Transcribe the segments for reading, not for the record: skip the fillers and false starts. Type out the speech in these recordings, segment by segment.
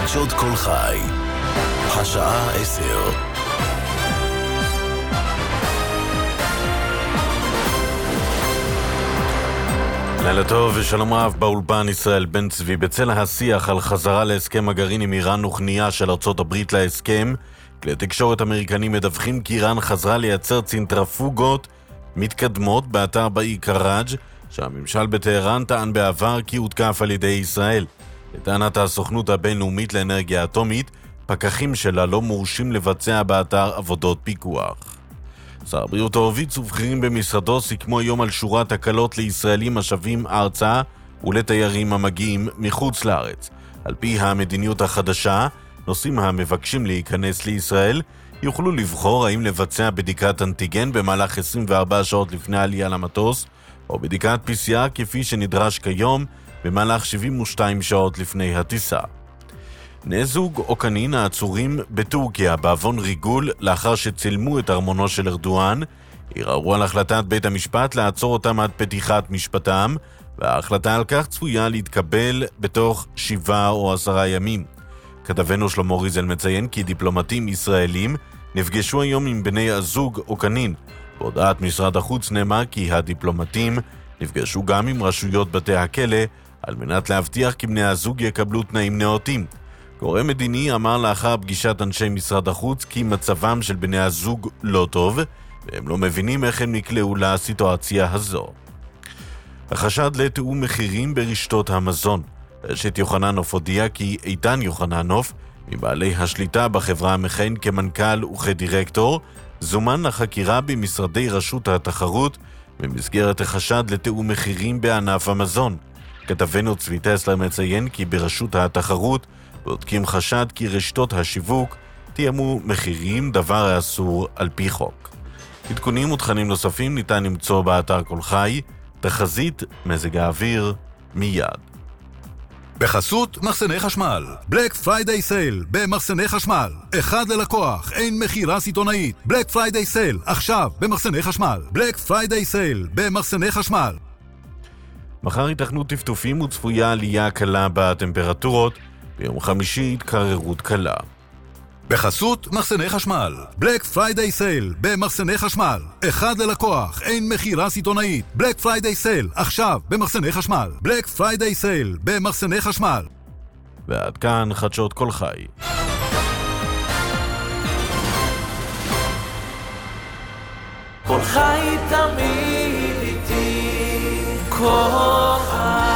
חדשות כל חי, השעה 10. לילה טוב ושלום רב באולפן ישראל בן צבי. בצל השיח על חזרה להסכם הגרעין עם איראן וכניעה של ארצות הברית להסכם, כלי תקשורת אמריקנים מדווחים כי איראן חזרה לייצר צנטרפוגות מתקדמות באתר באי קראג' שהממשל בטהרן טען בעבר כי הותקף על ידי ישראל. לטענת הסוכנות הבינלאומית לאנרגיה אטומית, פקחים שלה לא מורשים לבצע באתר עבודות פיקוח. שר הבריאות הורוביץ ובכירים במשרדו סיכמו היום על שורת הקלות לישראלים השבים ארצה ולתיירים המגיעים מחוץ לארץ. על פי המדיניות החדשה, נוסעים המבקשים להיכנס לישראל יוכלו לבחור האם לבצע בדיקת אנטיגן במהלך 24 שעות לפני העלייה למטוס, או בדיקת PCR כפי שנדרש כיום במהלך 72 שעות לפני הטיסה. בני זוג אוקנין העצורים בטורקיה בעוון ריגול לאחר שצילמו את ארמונו של ארדואן, ערערו על החלטת בית המשפט לעצור אותם עד פתיחת משפטם, וההחלטה על כך צפויה להתקבל בתוך 7 או 10 ימים. כתבנו שלמה ריזל מציין כי דיפלומטים ישראלים נפגשו היום עם בני הזוג אוקנין. בהודעת משרד החוץ נאמר כי הדיפלומטים נפגשו גם עם רשויות בתי הכלא על מנת להבטיח כי בני הזוג יקבלו תנאים נאותים. גורם מדיני אמר לאחר פגישת אנשי משרד החוץ כי מצבם של בני הזוג לא טוב, והם לא מבינים איך הם נקלעו לסיטואציה הזו. החשד לתיאום מחירים ברשתות המזון. רשת יוחננוף הודיע כי איתן יוחננוף, מבעלי השליטה בחברה המכהן כמנכ"ל וכדירקטור, זומן לחקירה במשרדי רשות התחרות במסגרת החשד לתיאום מחירים בענף המזון. כתבנו צבי טסלר מציין כי ברשות התחרות בודקים חשד כי רשתות השיווק תיאמו מחירים, דבר האסור על פי חוק. עדכונים ותכנים נוספים ניתן למצוא באתר כל חי. תחזית מזג האוויר מיד. בחסות מחסני חשמל, בלק פריידיי סייל במחסני חשמל, אחד ללקוח, אין מחירה סיטונאית. בלק פריידיי סייל עכשיו במחסני חשמל, בלק פריידיי סייל במחסני חשמל. מחר ייתכנו טפטופים וצפויה עלייה קלה בטמפרטורות, ביום חמישי התקררות קלה. בחסות מחסני חשמל, בלק פריידיי סייל במחסני חשמל, אחד ללקוח, אין מחירה סיטונאית. בלק פריידיי סייל עכשיו במחסני חשמל, בלק פריידיי סייל במחסני חשמל. ועד כאן חדשות כל חי. כל חי תמיד איתי, כל חי.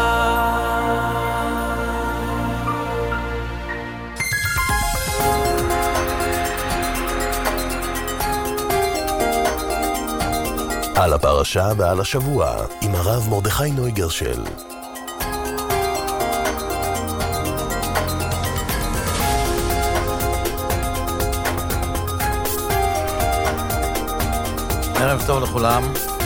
על הפרשה ועל השבוע עם הרב מרדכי נויגרשל. ערב טוב לכולם.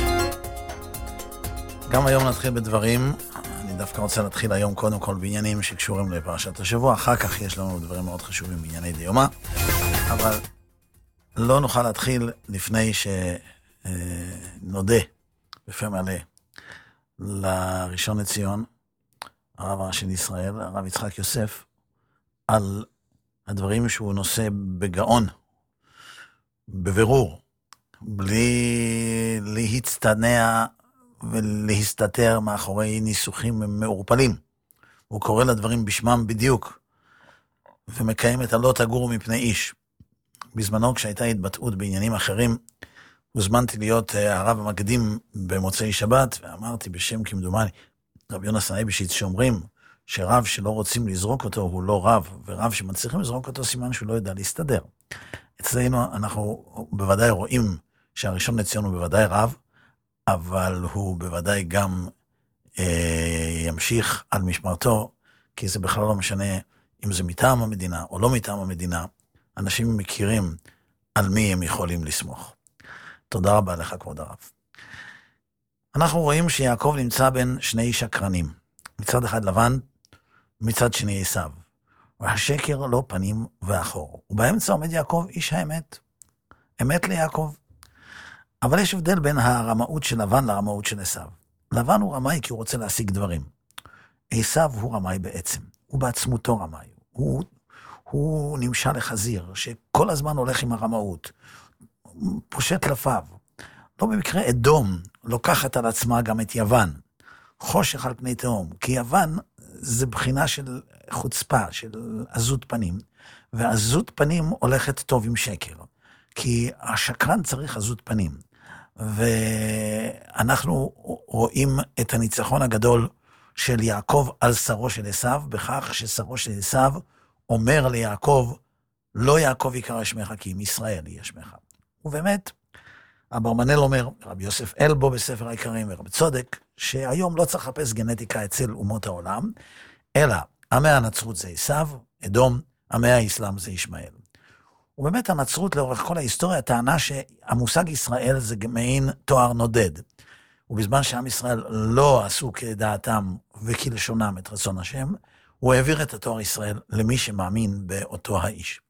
גם היום נתחיל בדברים. אני דווקא רוצה להתחיל היום קודם כל בעניינים שקשורים לפרשת השבוע. אחר כך יש לנו דברים מאוד חשובים בענייני דיומא. אבל לא נוכל להתחיל לפני נודה בפה מלא לראשון לציון, הרב הראשי לישראל, הרב יצחק יוסף, על הדברים שהוא נושא בגאון, בבירור, בלי להצטנע ולהסתתר מאחורי ניסוחים מעורפלים. הוא קורא לדברים בשמם בדיוק, ומקיים את הלא תגורו מפני איש. בזמנו כשהייתה התבטאות בעניינים אחרים, הוזמנתי להיות הרב המקדים במוצאי שבת, ואמרתי בשם כמדומני, רב יונס אייבשיץ, שאומרים שרב שלא רוצים לזרוק אותו הוא לא רב, ורב שמצליחים לזרוק אותו סימן שהוא לא יודע להסתדר. אצלנו אנחנו בוודאי רואים שהראשון לציון הוא בוודאי רב, אבל הוא בוודאי גם ימשיך על משמרתו, כי זה בכלל לא משנה אם זה מטעם המדינה או לא מטעם המדינה, אנשים מכירים על מי הם יכולים לסמוך. תודה רבה לך כבוד הרב. אנחנו רואים שיעקב נמצא בין שני שקרנים. מצד אחד לבן, מצד שני עשיו. והשקר לא פנים ואחור. ובאמצע עומד יעקב איש האמת. אמת ליעקב. אבל יש הבדל בין הרמאות של לבן לרמאות של עשיו. לבן הוא רמאי כי הוא רוצה להשיג דברים. עשיו הוא רמאי בעצם. הוא בעצמותו רמאי. הוא נמשל לחזיר, שכל הזמן הולך עם הרמאות, פושט לפיו. לא במקרה אדום לוקחת על עצמה גם את יוון, חושך על פני תהום, כי יוון זה בחינה של חוצפה, של עזות פנים, ועזות פנים הולכת טוב עם שקר, כי השקרן צריך עזות פנים, ואנחנו רואים את הניצחון הגדול של יעקב על שרו של עשיו, בכך ששרו של עשיו אומר ליעקב, לא יעקב יקרא שמך, כי אם ישראל יהיה שמך. ובאמת, אברבנאל אומר, רבי יוסף אלבו בספר העיקרים ורבי צודק, שהיום לא צריך לחפש גנטיקה אצל אומות העולם, אלא עמי הנצרות זה עשיו, אדום, עמי האסלאם זה ישמעאל. ובאמת הנצרות לאורך כל ההיסטוריה טענה שהמושג ישראל זה מעין תואר נודד. ובזמן שעם ישראל לא עשו כדעתם וכלשונם את רצון השם, הוא העביר את התואר ישראל למי שמאמין באותו האיש.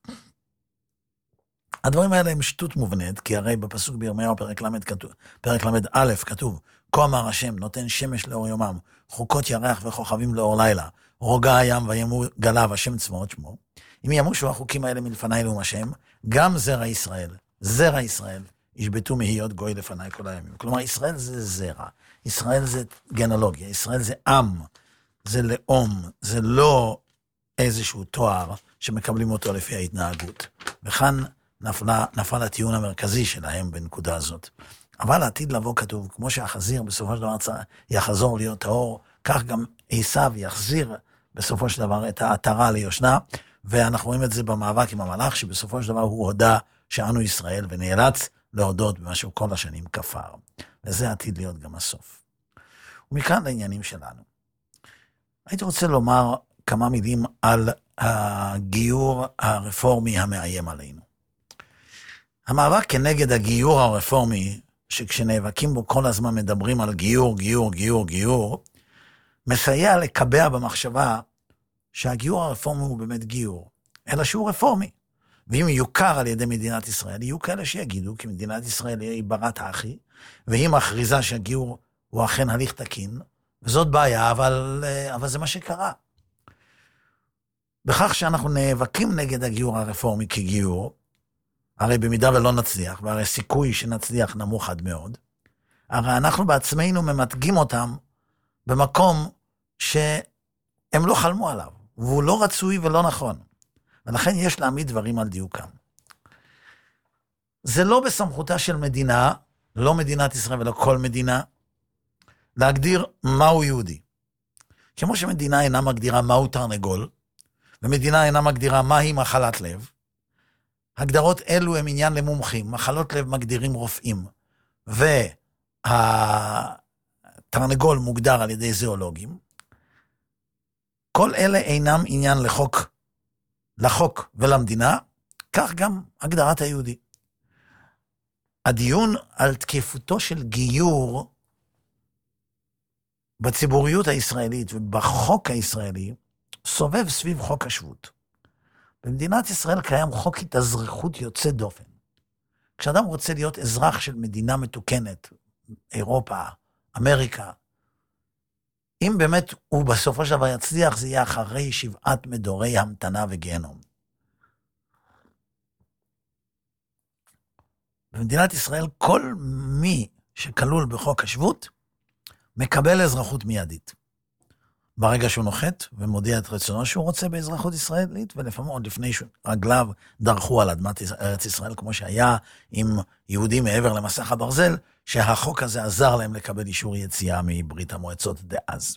הדברים האלה הם שטות מובנית, כי הרי בפסוק בירמיהו פרק למד א' כתוב, כה אמר השם נותן שמש לאור יומם, חוקות ירח וכוכבים לאור לילה, רוגע הים וימו גליו השם צבאות שמו. אם ימושו החוקים האלה מלפני לאום השם, גם זרע ישראל, ישבטו מהיות גוי לפני כל הימים. כלומר, ישראל זה זרע, ישראל זה גנולוגיה, ישראל זה עם, זה לאום, זה לא איזשהו תואר שמקבלים אותו לפי ההתנהגות. וכאן נפל הטיעון המרכזי שלהם בנקודה הזאת. אבל העתיד לבוא כתוב, כמו שהחזיר בסופו של דבר יחזור להיות טהור, כך גם עשיו יחזיר בסופו של דבר את העטרה ליושנה, ואנחנו רואים את זה במאבק עם המלאך, שבסופו של דבר הוא הודע שאנו ישראל, ונאלץ להודות במה שהוא כל השנים כפר. וזה עתיד להיות גם הסוף. ומכאן לעניינים שלנו. הייתי רוצה לומר כמה מילים על הגיור הרפורמי המאיים עלינו. המאבק כנגד הגיור הרפורמי, שכשנאבקים בו כל הזמן מדברים על גיור, מסייע לקבע במחשבה שהגיור הרפורמי הוא באמת גיור, אלא שהוא רפורמי. ואם יוכר על ידי מדינת ישראל, יהיו כאלה שיגידו, כי מדינת ישראל היא ברת האחי, והיא מכריזה שהגיור הוא אכן הליך תקין, וזאת בעיה, אבל זה מה שקרה. בכך שאנחנו נאבקים נגד הגיור הרפורמי כגיור, הרי במידה ולא נצליח, והרי סיכוי שנצליח נמוך עד מאוד, הרי אנחנו בעצמנו ממתגים אותם במקום שהם לא חלמו עליו, והוא לא רצוי ולא נכון. ולכן יש להעמיד דברים על דיוקם. זה לא בסמכותה של מדינה, לא מדינת ישראל ולא כל מדינה, להגדיר מהו יהודי. כמו שמדינה אינה מגדירה מהו תרנגול, ומדינה אינה מגדירה מהי מחלת לב, הגדרות אלו הם עניין למומחים, מחלות לב מגדירים רופאים, והתרנגול מוגדר על ידי זואולוגים, כל אלה אינם עניין לחוק ולמדינה, כך גם הגדרת היהודי. הדיון על תקפותו של גיור בציבוריות הישראלית ובחוק הישראלי סובב סביב חוק השבות. במדינת ישראל קיים חוק התאזרחות יוצא דופן. כשאדם רוצה להיות אזרח של מדינה מתוקנת, אירופה, אמריקה, אם באמת הוא בסופו של דבר יצליח, זה יהיה אחרי 7 מדורי המתנה וגיהנום. במדינת ישראל, כל מי שכלול בחוק השבות, מקבל אזרחות מיידית. ברגע שהוא נוחת ומודיע את רצונו שהוא רוצה באזרחות ישראלית, ולפעמים עוד לפני שרגליו דרכו על אדמת ארץ ישראל, כמו שהיה עם יהודים מעבר למסך הברזל, שהחוק הזה עזר להם לקבל אישור יציאה מברית המועצות דאז.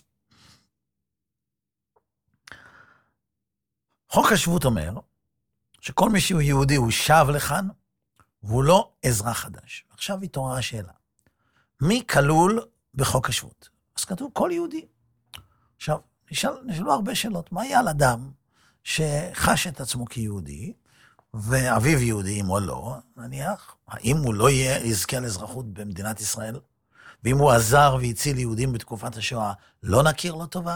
חוק השבות אומר שכל מי שהוא יהודי הוא שב לכאן, והוא לא אזרח חדש. עכשיו התעוררה השאלה, מי כלול בחוק השבות? אז כתוב כל יהודי. עכשיו, נשאלו הרבה שאלות. מה יהיה על אדם שחש את עצמו כיהודי, ואביו יהודי, אם או לא, נניח, האם הוא לא יזכה לאזרחות במדינת ישראל, ואם הוא עזר והציל יהודים בתקופת השואה, לא נכיר לו טובה,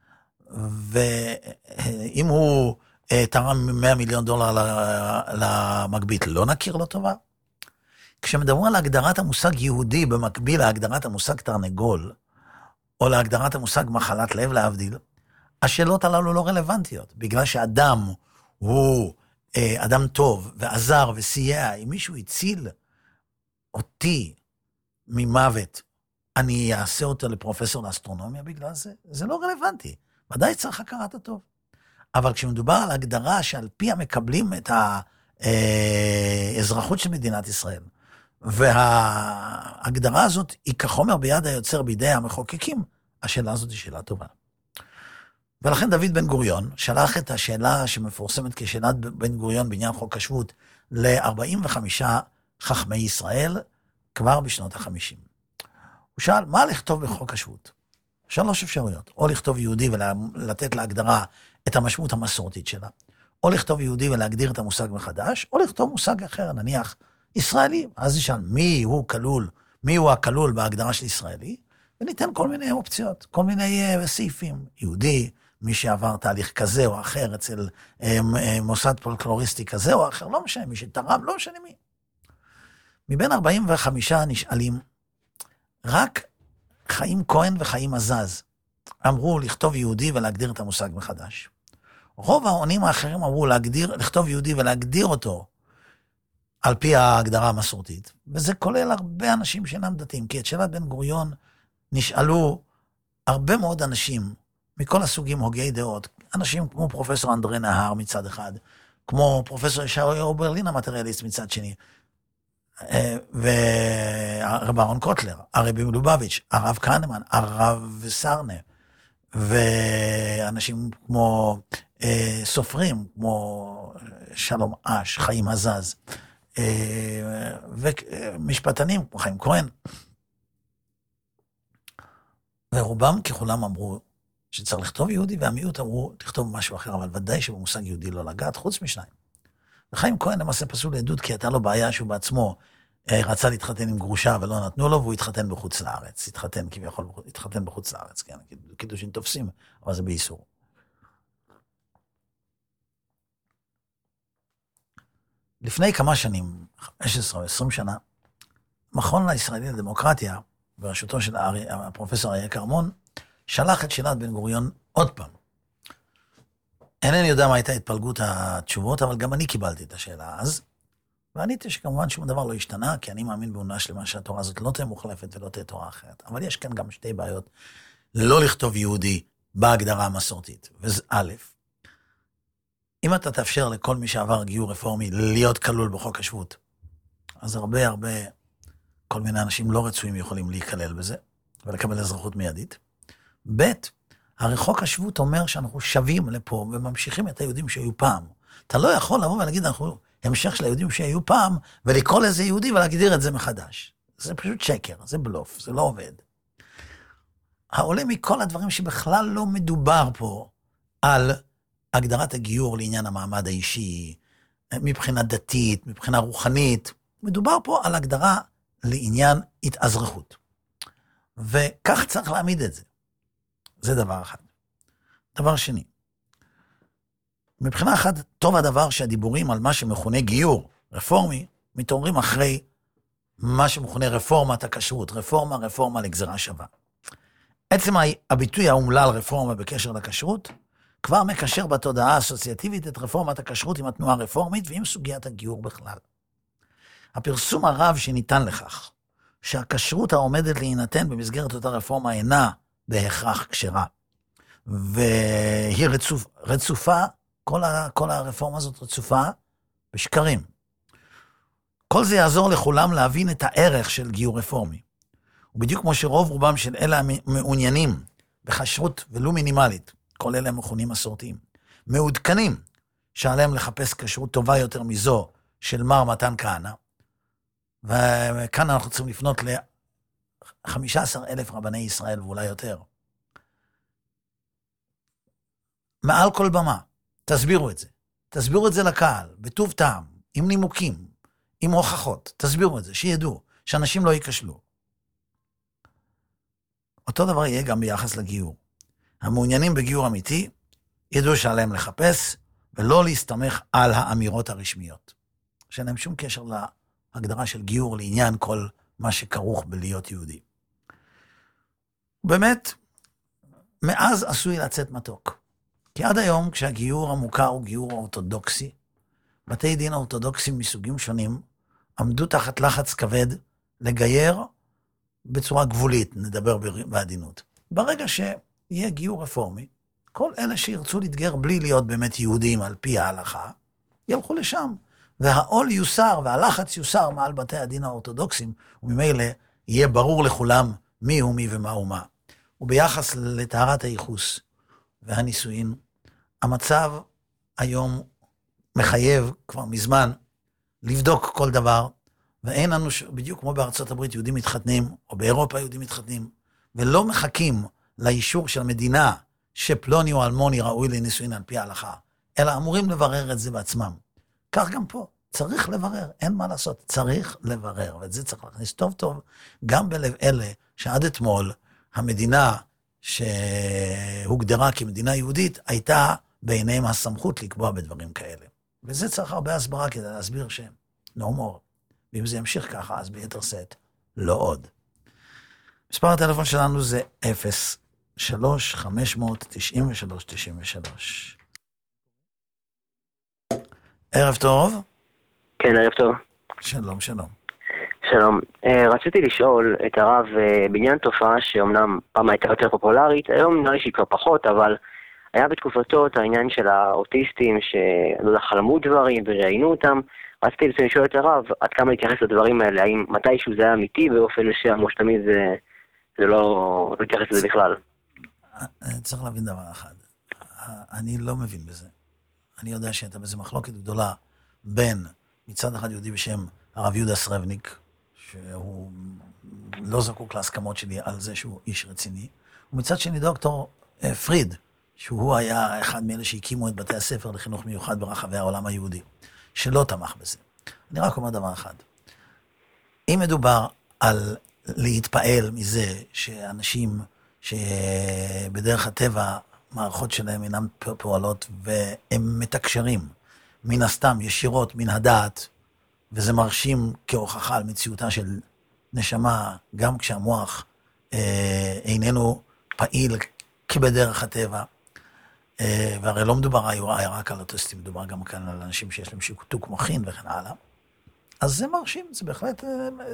ואם הוא תרם $100 מיליון למגבית, לא נכיר לו טובה. כשמדברים על הגדרת המושג יהודי, במקביל להגדרת המושג תרנגול, או להגדרת המושג מחלת לב להבדיל, השאלות הללו לא רלוונטיות, בגלל שאדם הוא אדם טוב ועזר וסייע. אם מישהו הציל אותי ממוות, אני אעשה אותו לפרופסור לאסטרונומיה בגלל זה? זה לא רלוונטי. ודאי צריך הכרת הטוב. אבל כשמדובר על הגדרה שעל פיה מקבלים את האזרחות של מדינת ישראל, וההגדרה הזאת היא כחומר ביד היוצר בידי המחוקקים, השאלה הזאת היא שאלה טובה. ולכן דוד בן גוריון שלח את השאלה שמפורסמת כשאלת בן גוריון בעניין חוק השבות ל-45 חכמי ישראל כבר בשנות ה-50. הוא שאל, מה לכתוב בחוק השבות? 3 אפשרויות, או לכתוב יהודי ולתת להגדרה את המשמעות המסורתית שלה, או לכתוב יהודי ולהגדיר את המושג מחדש, או לכתוב מושג אחר, נניח ישראלי. אז נשאל, מי הוא הכלול בהגדרה של ישראלי? וניתן כל מיני אופציות, כל מיני סעיפים. יהודי, מי שעבר תהליך כזה או אחר אצל מוסד פולקלוריסטי כזה או אחר, לא משנה, מי שתרם, לא משנה מי. מבין 45 נשאלים, רק חיים כהן וחיים עזז אמרו לכתוב יהודי ולהגדיר את המושג מחדש. רוב העונים האחרים אמרו לכתוב יהודי ולהגדיר אותו על פי ההגדרה המסורתית. וזה כולל הרבה אנשים שאינם דתיים, כי את שאלת בן גוריון נשאלו הרבה מאוד אנשים מכל הסוגים הוגי דעות, אנשים כמו פרופסור אנדרי נהר מצד אחד, כמו פרופסור ישעיהו ברלין המטריאליסט מצד שני, והרב אהרון קוטלר, הרבי מלובביץ', הרב כהנמן, הרב סרנה, ואנשים כמו סופרים, כמו שלום אש, חיים עזז, ומשפטנים כמו חיים כהן. ורובם ככולם אמרו שצריך לכתוב יהודי, והמיעוט אמרו תכתוב משהו אחר, אבל ודאי שבמושג יהודי לא לגעת, חוץ משניים. וחיים כהן למעשה פסול לעדות, כי הייתה לו בעיה שהוא בעצמו רצה להתחתן עם גרושה ולא נתנו לו, והוא התחתן בחוץ לארץ. התחתן בחוץ לארץ, כן, קידושין תופסים, אבל זה באיסור. לפני כמה שנים, 15 או 20 שנה, מכון הישראלי לדמוקרטיה, בראשותו של הפרופסור אריה כרמון, שלח את שאלת בן גוריון עוד פעם. אינני יודע מה הייתה התפלגות התשובות, אבל גם אני קיבלתי את השאלה אז, ועניתי שכמובן שום דבר לא השתנה, כי אני מאמין באמונה שלמה שהתורה הזאת לא תהיה מוחלפת ולא תהיה תורה אחרת. אבל יש כאן גם 2 בעיות, לא לכתוב יהודי בהגדרה המסורתית. וזה א', אם אתה תאפשר לכל מי שעבר גיור רפורמי להיות כלול בחוק השבות, אז הרבה כל מיני אנשים לא רצויים יכולים להיכלל בזה, ולקבל אזרחות מיידית. ב', הרי חוק השבות אומר שאנחנו שווים לפה, וממשיכים את היהודים שהיו פעם. אתה לא יכול לבוא ולהגיד, אנחנו המשך של היהודים שהיו פעם, ולקרוא לזה יהודי ולהגדיר את זה מחדש. זה פשוט שקר, זה בלוף, זה לא עובד. העולה מכל הדברים שבכלל לא מדובר פה על הגדרת הגיור לעניין המעמד האישי, מבחינה דתית, מבחינה רוחנית, מדובר פה על הגדרה לעניין התאזרחות. וכך צריך להעמיד את זה. זה דבר אחד. דבר שני, מבחינה אחת, טוב הדבר שהדיבורים על מה שמכונה גיור רפורמי, מתעוררים אחרי מה שמכונה רפורמת הכשרות, רפורמה לגזרה שווה. עצם הביטוי האומלל רפורמה בקשר לכשרות, כבר מקשר בתודעה האסוציאטיבית את רפורמת הכשרות עם התנועה הרפורמית ועם סוגיית הגיור בכלל. הפרסום הרב שניתן לכך, שהכשרות העומדת להינתן במסגרת אותה רפורמה אינה בהכרח כשרה, והיא רצופה, כל הרפורמה הזאת רצופה בשקרים. כל זה יעזור לכולם להבין את הערך של גיור רפורמי. ובדיוק כמו שרוב רובם של אלה המעוניינים בכשרות ולו מינימלית, כל אלה המכונים מסורתיים, מעודכנים שעליהם לחפש כשרות טובה יותר מזו של מר מתן כהנא, וכאן אנחנו צריכים לפנות ל-15,000 רבני ישראל ואולי יותר. מעל כל במה, תסבירו את זה. תסבירו את זה לקהל, בטוב טעם, עם נימוקים, עם הוכחות. תסבירו את זה, שידעו, שאנשים לא ייכשלו. אותו דבר יהיה גם ביחס לגיור. המעוניינים בגיור אמיתי, ידעו שעליהם לחפש, ולא להסתמך על האמירות הרשמיות. שאין להם שום קשר להגדרה של גיור לעניין כל מה שכרוך בלהיות יהודי. באמת, מאז עשוי לצאת מתוק. כי עד היום, כשהגיור המוכר הוא גיור אורתודוקסי, בתי דין אורתודוקסיים מסוגים שונים, עמדו תחת לחץ כבד לגייר בצורה גבולית, נדבר בעדינות. ברגע שיהיה גיור רפורמי, כל אלה שירצו להתגייר בלי להיות באמת יהודים על פי ההלכה, ילכו לשם. והעול יוסר והלחץ יוסר מעל בתי הדין האורתודוקסיים, וממילא יהיה ברור לכולם מי הוא מי ומה הוא מה. וביחס לטהרת הייחוס והנישואין, המצב היום מחייב כבר מזמן לבדוק כל דבר, ואין לנו, בדיוק כמו בארצות הברית יהודים מתחתנים, או באירופה יהודים מתחתנים, ולא מחכים לאישור של המדינה שפלוני או אלמוני ראוי לנישואין על פי ההלכה, אלא אמורים לברר את זה בעצמם. כך גם פה, צריך לברר, אין מה לעשות, צריך לברר, ואת זה צריך להכניס טוב טוב, גם בלב אלה שעד אתמול המדינה שהוגדרה כמדינה יהודית, הייתה בעיניהם הסמכות לקבוע בדברים כאלה. וזה צריך הרבה הסברה כדי להסביר שהם no more. ואם זה ימשיך ככה, אז ביתר שאת, לא עוד. מספר הטלפון שלנו זה 0-3-593-93. ערב טוב. כן, ערב טוב. שלום, שלום. שלום. רציתי לשאול את הרב בעניין תופעה שאומנם פעם הייתה יותר פופולרית, היום נראה לי שהיא כבר פחות, אבל היה בתקופתו את העניין של האוטיסטים שחלמו דברים וראיינו אותם. רציתי לשאול את הרב עד כמה להתייחס לדברים האלה, האם מתישהו זה היה אמיתי באופן מסוים, או שתמיד זה לא להתייחס לזה בכלל. צריך להבין דבר אחד. אני לא מבין בזה. אני יודע שהייתה בזה מחלוקת גדולה בין מצד אחד יהודי בשם הרב יהודה סרבניק, שהוא לא זקוק להסכמות שלי על זה שהוא איש רציני, ומצד שני דוקטור פריד, שהוא היה אחד מאלה שהקימו את בתי הספר לחינוך מיוחד ברחבי העולם היהודי, שלא תמך בזה. אני רק אומר דבר אחד. אם מדובר על להתפעל מזה שאנשים שבדרך הטבע מערכות שלהם אינם פועלות והם מתקשרים מן הסתם ישירות מן הדעת, וזה מרשים כהוכחה על מציאותה של נשמה, גם כשהמוח איננו פעיל כבדרך הטבע, והרי לא מדובר רק על אוטיסטים, מדובר גם כאן על אנשים שיש להם שיתוק מוחין וכן הלאה, אז זה מרשים, זה בהחלט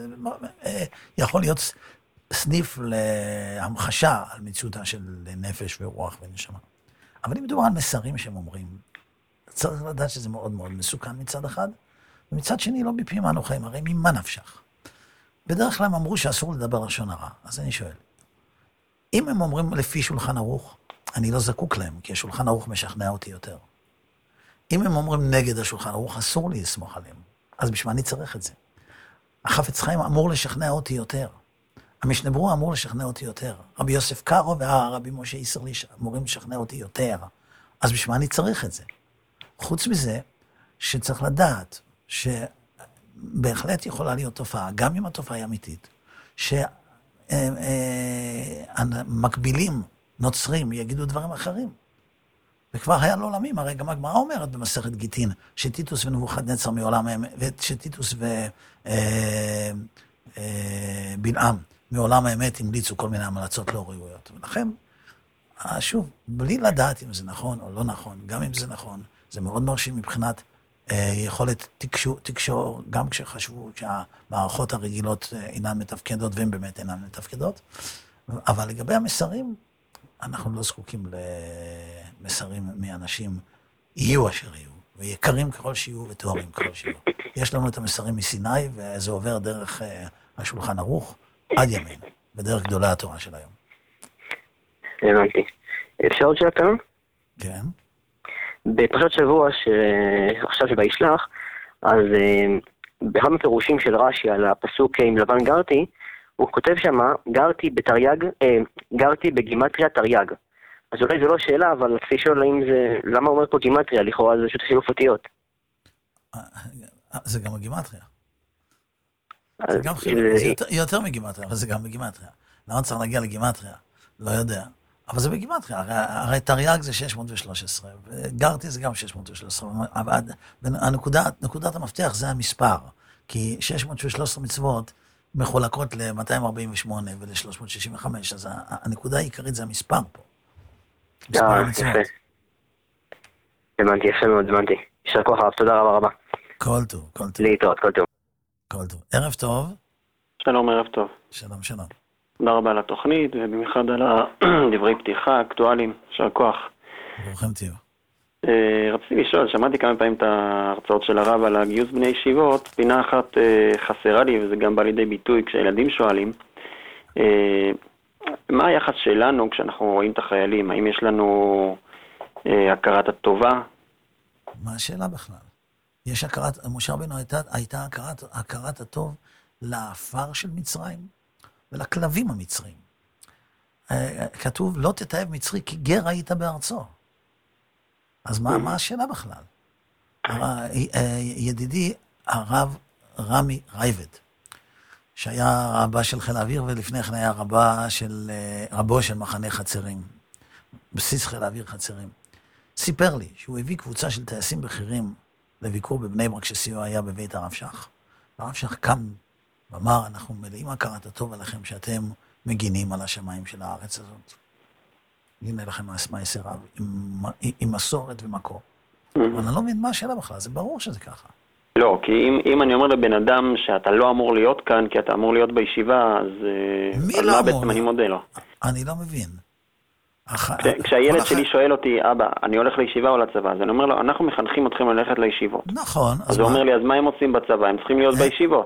יכול להיות סניף להמחשה על מציאותה של נפש ורוח ונשמה. אבל אם מדובר על מסרים שהם אומרים, צריך לדעת שזה מאוד מאוד מסוכן מצד אחד, ומצד שני לא בפים אנו חיים, הרי ממה נפשך? בדרך כלל הם אמרו שאסור לדבר לשון הרע, אז אני שואל, אם הם אומרים לפי שולחן ערוך, אני לא זקוק להם, כי השולחן ערוך משכנע אותי יותר. אם הם אומרים נגד השולחן ערוך, אסור לי לסמוך עליהם, אז בשביל אני צריך את זה. החפץ חיים אמור לשכנע אותי יותר. המשנה ברורה אמור לשכנע אותי יותר. רבי יוסף קארו והרבי משה איסרליש אמורים לשכנע אותי יותר. אז בשביל אני צריך את זה. חוץ מזה, שצריך לדעת שבהחלט יכולה להיות תופעה, גם אם התופעה היא אמיתית, שמקבילים, נוצרים, יגידו דברים אחרים. וכבר היה לעולמים, הרי גם הגמרא אומרת במסכת גיטין, שטיטוס ונבוכדנצר מעולם, שטיטוס ובלעם מעולם האמת המליצו כל מיני המלצות לא ראויות. ולכן, שוב, בלי לדעת אם זה נכון או לא נכון, גם אם זה נכון, זה מאוד מרשים מבחינת יכולת תקשור, גם כשחשבו שהמערכות הרגילות אינן מתפקדות, והן באמת אינן מתפקדות. אבל לגבי המסרים, אנחנו לא זקוקים למסרים מאנשים, יהיו אשר יהיו, ויקרים ככל שיהיו וטהורים ככל שיהיו. יש לנו את המסרים מסיני, וזה עובר דרך השולחן ערוך עד ימינו, בדרך גדולה התורה של היום. הבנתי. אפשר עוד שאלה קטנה? כן. בפרשת שבוע עכשיו שבישלח, אז באחד מפירושים של רש"י על הפסוק עם לבן גרתי, הוא כותב שמה, גרתי בגימטריה תרי"ג. אז אולי זה לא שאלה, אבל רציתי לשאול למה הוא אומר פה גימטריה, לכאורה זה פשוט חילוף אותיות. זה גם הגימטריה. זה גם חילוף, זה יותר מגימטריה, אבל זה גם בגימטריה. למה צריך להגיע לגימטריה? לא יודע. אבל זה בגימטריה, הרי תרי"ג זה 613, וגרתי זה גם 613, אבל נקודת המפתח זה המספר, כי 613 מצוות מחולקות ל-248 ול-365, אז הנקודה העיקרית זה המספר פה. מספר המצוות. הבנתי, יפה מאוד, הבנתי. יישר כוח הרב, תודה רבה רבה. כל טוב, כל טוב. להתראות, כל טוב. כל טוב. ערב טוב. שלום, ערב טוב. שלום, שלום. תודה רבה על התוכנית, ובמיוחד על דברי פתיחה אקטואליים. יישר כוח. ברוכים תהיו. רציתי לשאול, שמעתי כמה פעמים את ההרצאות של הרב על הגיוס בני ישיבות. פינה אחת חסרה לי, וזה גם בא לידי ביטוי כשהילדים שואלים. מה היחס שלנו כשאנחנו רואים את החיילים? האם יש לנו הכרת הטובה? מה השאלה בכלל? יש הכרת, משה רבינו הייתה הכרת הטוב לאפר של מצרים ולכלבים המצרים. כתוב, לא תתאהב מצרי כי גר היית בארצו. אז מה השאלה בכלל? ידידי הרב רמי רייבד, שהיה רבה של חיל האוויר ולפני כן היה רבו של מחנה חצרים, בסיס חיל האוויר חצרים, סיפר לי שהוא הביא קבוצה של טייסים בכירים לביקור בבני ברק שסיוע היה בבית הרב שך. הרב שך קם ואמר, אנחנו מלאים הכרת הטוב עליכם שאתם מגינים על השמיים של הארץ הזאת. הנה לכם מעשר רב, עם מסורת ומקור. אבל אני לא מבין מה השאלה בכלל, זה ברור שזה ככה. לא, כי אם אני אומר לבן אדם שאתה לא אמור להיות כאן, כי אתה אמור להיות בישיבה, אז מה בעצם אני מודה לו? אני לא מבין. כשהילד שלי שואל אותי, אבא, אני הולך לישיבה או לצבא? אז אני אומר לו, אנחנו מחנכים אתכם ללכת לישיבות. נכון. אז הוא אומר לי, אז מה הם עושים בצבא? הם צריכים להיות בישיבות.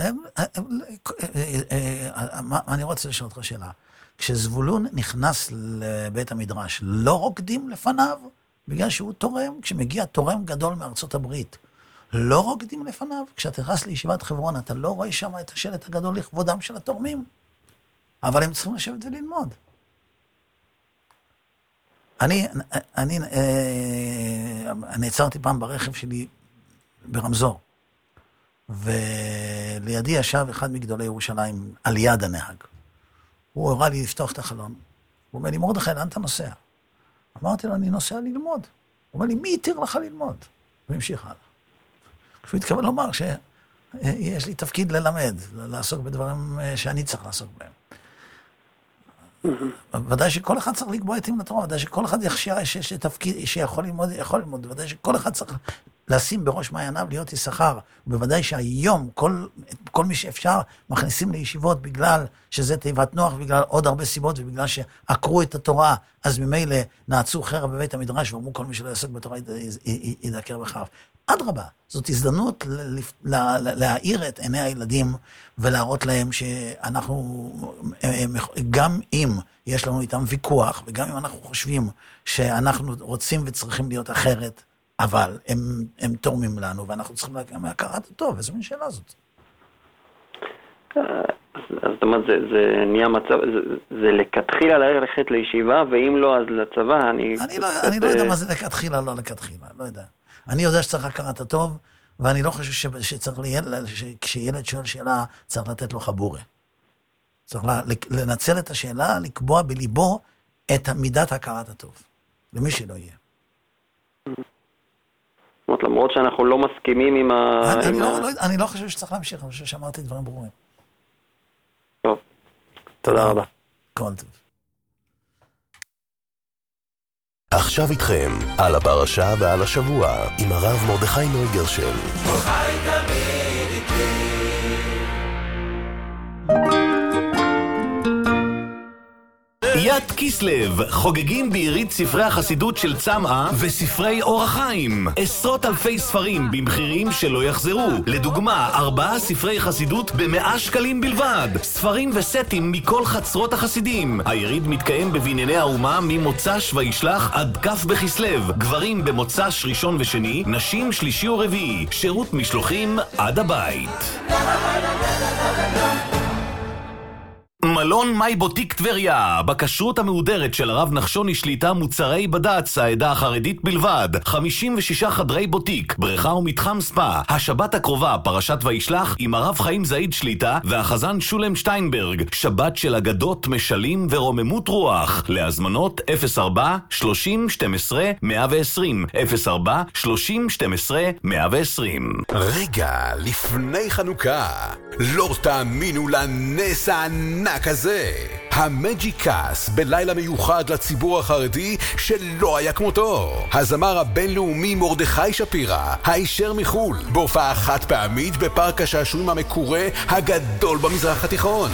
אני רוצה לשאול אותך שאלה. כשזבולון נכנס לבית המדרש, לא רוקדים לפניו? בגלל שהוא תורם, כשמגיע תורם גדול מארצות הברית, לא רוקדים לפניו? כשאתה נכנס לישיבת חברון, אתה לא רואה שם את השלט הגדול לכבודם של התורמים? אבל הם צריכים לשבת וללמוד. אני נעצרתי פעם ברכב שלי ברמזור, ולידי ישב אחד מגדולי ירושלים על יד הנהג. הוא הורה לי לפתוח את החלון. הוא אומר לי, מרדכי, לאן אתה נוסע? אמרתי לו, אני נוסע ללמוד. הוא אומר לי, מי יתיר לך ללמוד? והמשיך הלאה. הוא התכוון לומר שיש לי תפקיד ללמד, לעסוק בדברים שאני צריך לעסוק בהם. ודאי שכל אחד צריך לקבוע את אמונתו, ודאי שכל אחד יש תפקיד שיכול ללמוד, יכול ללמוד, ודאי שכל אחד צריך לשים בראש מעייניו להיות יששכר, ובוודאי שהיום כל מי שאפשר מכניסים לישיבות בגלל שזה תיבת נוח, בגלל עוד הרבה סיבות, ובגלל שעקרו את התורה, אז ממילא נעצו חרב בבית המדרש, ואמרו כל מי שלא יעסוק בתורה ידקר בחרב. אדרבה, זאת הזדמנות להאיר את עיני הילדים ולהראות להם שאנחנו, גם אם יש לנו איתם ויכוח, וגם אם אנחנו חושבים שאנחנו רוצים וצריכים להיות אחרת, אבל הם תורמים לנו, ואנחנו צריכים להכרת הטוב, איזו מין שאלה זאת. אז זאת אומרת, זה נהיה מצב, זה לכתחילה ללכת לישיבה, ואם לא, אז לצבא, אני לא יודע מה זה לכתחילה, לא לכתחילה, לא יודע. אני יודע שצריך הכרת הטוב, ואני לא חושב שצריך כשילד שואל שאלה, צריך לתת לו חבורה. צריך לנצל את השאלה, לקבוע בליבו את מידת הכרת הטוב, למי שלא יהיה. זאת אומרת, למרות שאנחנו לא מסכימים עם אני לא חושב שצריך להמשיך, אני חושב שאמרתי דברים ברורים. טוב, תודה רבה. כל טוב. עכשיו איתכם, על הפרשה ועל השבוע, עם הרב מרדכי נויגרשל. חי תמיד איתי. יד כיסלב, חוגגים בעירית ספרי החסידות של צמאה וספרי אור החיים. עשרות אלפי ספרים במחירים שלא יחזרו. לדוגמה, 4 ספרי חסידות ב100 שקלים בלבד. ספרים וסטים מכל חצרות החסידים. היריד מתקיים בבנייני האומה ממוצ"ש וישלח עד כ' בכסלו. גברים במוצ"ש ראשון ושני, נשים שלישי ורביעי. שירות משלוחים עד הבית. מלון מי בוטיק טבריה, בכשרות המהודרת של הרב נחשוני שליטה, מוצרי בד"ץ, העדה החרדית בלבד, 56 חדרי בוטיק, בריכה ומתחם ספא. השבת הקרובה, פרשת וישלח, עם הרב חיים זעיד שליטה והחזן שולם שטיינברג, שבת של אגדות, משלים ורוממות רוח. להזמנות 04 30 12 120, 04 30 12 120. רגע לפני חנוכה, לא תאמינו לנס הענק הענק הזה. המג'יקס, בלילה מיוחד לציבור החרדי שלא היה כמותו. הזמר הבינלאומי מרדכי שפירא, הישר מחול, בהופעה חד פעמית בפארק השעשועים המקורה הגדול במזרח התיכון.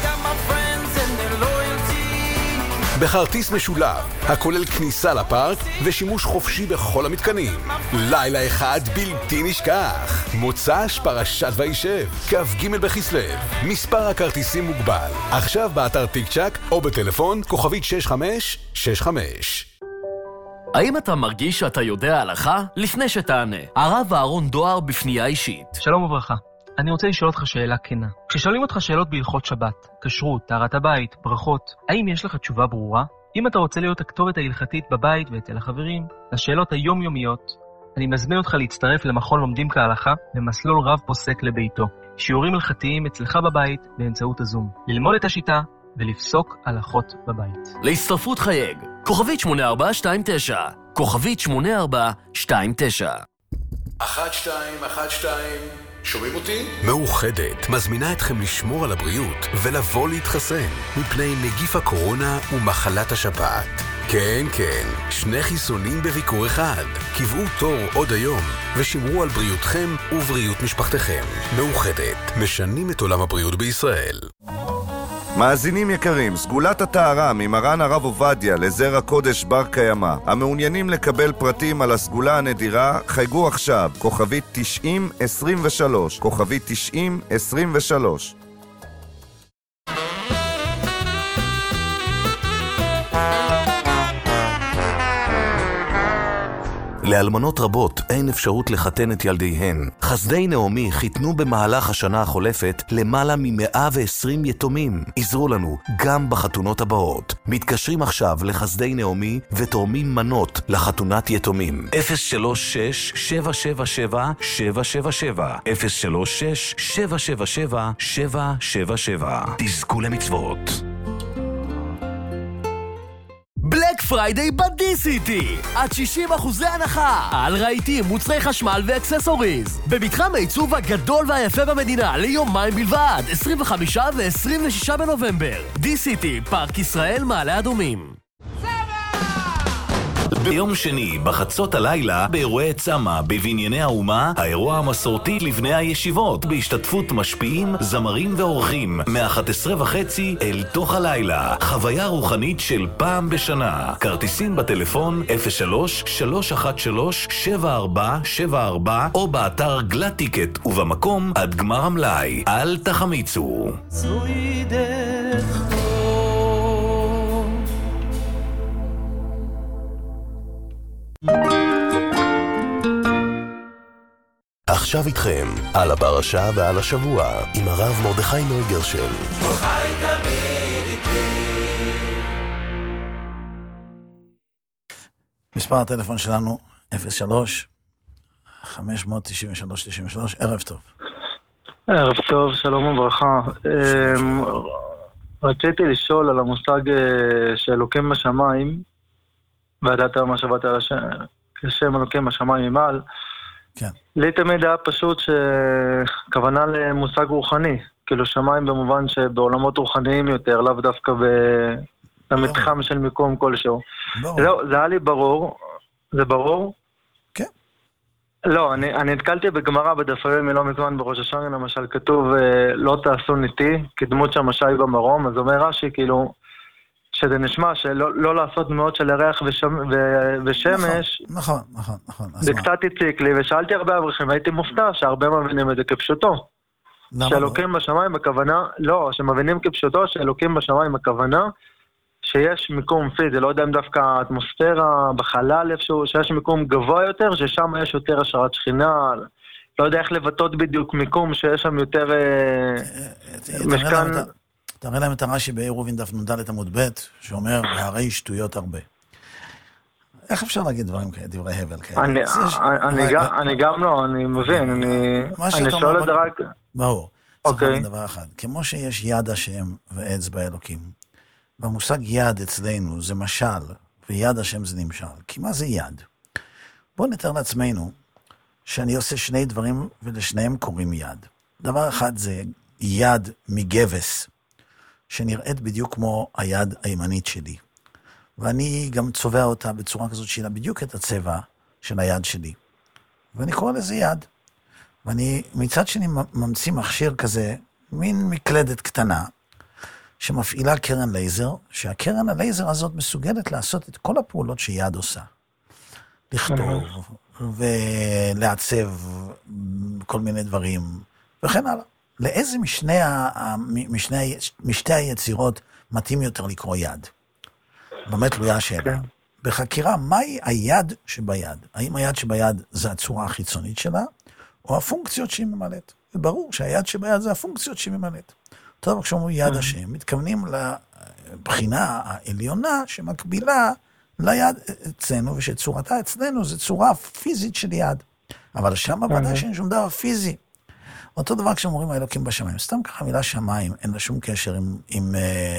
בכרטיס משולב, הכולל כניסה לפארק ושימוש חופשי בכל המתקנים. לילה אחד בלתי נשכח. מוצ"ש פרשת וישב, כ"ג בכסלו. מספר הכרטיסים מוגבל. עכשיו באתר טיק צ'ק או בטלפון כוכבית 6565. האם אתה מרגיש שאתה יודע הלכה? לפני שתענה, הרב אהרון דואר בפנייה אישית. שלום וברכה. אני רוצה לשאול אותך שאלה כנה. כששואלים אותך שאלות בהלכות שבת, כשרות, טהרת הבית, ברכות, האם יש לך תשובה ברורה? אם אתה רוצה להיות הכתובת ההלכתית בבית ואצל החברים, לשאלות היומיומיות, אני מזמין אותך להצטרף למכון לומדים כהלכה במסלול רב פוסק לביתו. שיעורים הלכתיים אצלך בבית באמצעות הזום. ללמוד את השיטה ולפסוק הלכות בבית. להצטרפות חייג, כוכבית 8429, כוכבית 8429. 1212, שומעים אותי? מאוחדת מזמינה אתכם לשמור על הבריאות ולבוא להתחסן מפני נגיף הקורונה ומחלת השפעת. כן, כן, 2 חיסונים בביקור אחד. קבעו תור עוד היום ושמרו על בריאותכם ובריאות משפחתכם. מאוחדת, משנים את עולם הבריאות בישראל. מאזינים יקרים, סגולת הטהרה ממרן הרב עובדיה לזרע הקודש בר קיימא. המעוניינים לקבל פרטים על הסגולה הנדירה, חייגו עכשיו, כוכבית 9023, כוכבית 9023. לאלמנות רבות אין אפשרות לחתן את ילדיהן. חסדי נעמי חיתנו במהלך השנה החולפת למעלה מ-120 יתומים. עזרו לנו גם בחתונות הבאות. מתקשרים עכשיו לחסדי נעמי ותורמים מנות לחתונת יתומים. 036-777-777 תזכו למצוות. בלק פריידיי בדי-סיטי, עד 60% הנחה על רהיטים, מוצרי חשמל ואקססוריז במתחם העיצוב הגדול והיפה במדינה ליומיים בלבד, 25 ו-26 בנובמבר. די-סיטי, פארק ישראל, מעלה אדומים. ביום שני, בחצות הלילה, באירועי צמה, בבנייני האומה, האירוע המסורתי לבני הישיבות, בהשתתפות משפיעים, זמרים ואורחים, מ-11:30 אל תוך הלילה. חוויה רוחנית של פעם בשנה. כרטיסים בטלפון 03-313-7474 או באתר גלט טיקט ובמקום עד גמר המלאי. אל תחמיצו. זוהי דרך עכשיו איתכם, על הפרשה ועל השבוע, עם הרב מרדכי נויגרשל. חי תמיד איתי. מספר הטלפון שלנו 03-593-93-93. ערב טוב. ערב טוב, שלום וברכה. רציתי לשאול על המושג שאלוקים בשמיים, ועדת המשאבת על השם אלוקים בשמיים ממעל. כן. לי תמיד היה פשוט שכוונה למושג רוחני, כאילו שמיים במובן שבעולמות רוחניים יותר, לאו דווקא במתחם של מיקום כלשהו. לא, זה היה לי ברור. זה ברור? כן. לא, אני התקלתי בגמרא בדפי מלא מזמן בראש השנה, למשל כתוב לא תעשו ניתי, כדמות שהמשי במרום, אז אומר רש"י כאילו שזה נשמע שלא לעשות מאוד של ירח ושמש. נכון. זה קצת הציק לי, ושאלתי הרבה אברכים, והייתי מופתע שהרבה מבינים את זה כפשוטו. שאלוקים בשמיים הכוונה, לא, שמבינים כפשוטו שאלוקים בשמיים הכוונה, שיש מיקום פיזי, לא יודע אם דווקא האטמוספירה, בחלל איפשהו, שיש מיקום גבוה יותר, ששם יש יותר השערת שכינה, לא יודע איך לבטאות בדיוק מיקום, שיש שם יותר משכן. תראה להם את הרש"י בעירובין דף נ"ד עמוד ב' שאומר, והרי שטויות הרבה. איך אפשר להגיד דברים כאלה, דברי הבל כאלה? אני גם לא, אני מבין, אני שואל את זה רק... ברור, צריך להגיד דבר אחד. כמו שיש יד השם ואצבע אלוקים, והמושג יד אצלנו זה משל, ויד השם זה נמשל. כי מה זה יד? בואו נתאר לעצמנו שאני עושה שני דברים ולשניהם קוראים יד. דבר אחד זה יד מגבס, שנראית בדיוק כמו היד הימנית שלי. ואני גם צובע אותה בצורה כזאת שיהיה לה בדיוק את הצבע של היד שלי. ואני קורא לזה יד. ואני מצד שני ממציא מכשיר כזה, מין מקלדת קטנה, שמפעילה קרן לייזר, שהקרן הלייזר הזאת מסוגלת לעשות את כל הפעולות שיד עושה. לכתוב ולעצב כל מיני דברים, וכן הלאה. לאיזה משתי היצירות מתאים יותר לקרוא יד? באמת תלויה השאלה. בחקירה, מהי היד שביד? האם היד שביד זה הצורה החיצונית שלה, או הפונקציות שהיא ממלאת? וברור שהיד שביד זה הפונקציות שהיא ממלאת. טוב, כשאומרים יד השם, מתכוונים לבחינה העליונה שמקבילה ליד אצלנו, ושצורתה אצלנו זה צורה פיזית של יד. אבל שם ודאי שאין שום דבר פיזי. אותו דבר כשאומרים האלוקים בשמיים. סתם ככה מילה שמיים, אין לה שום קשר עם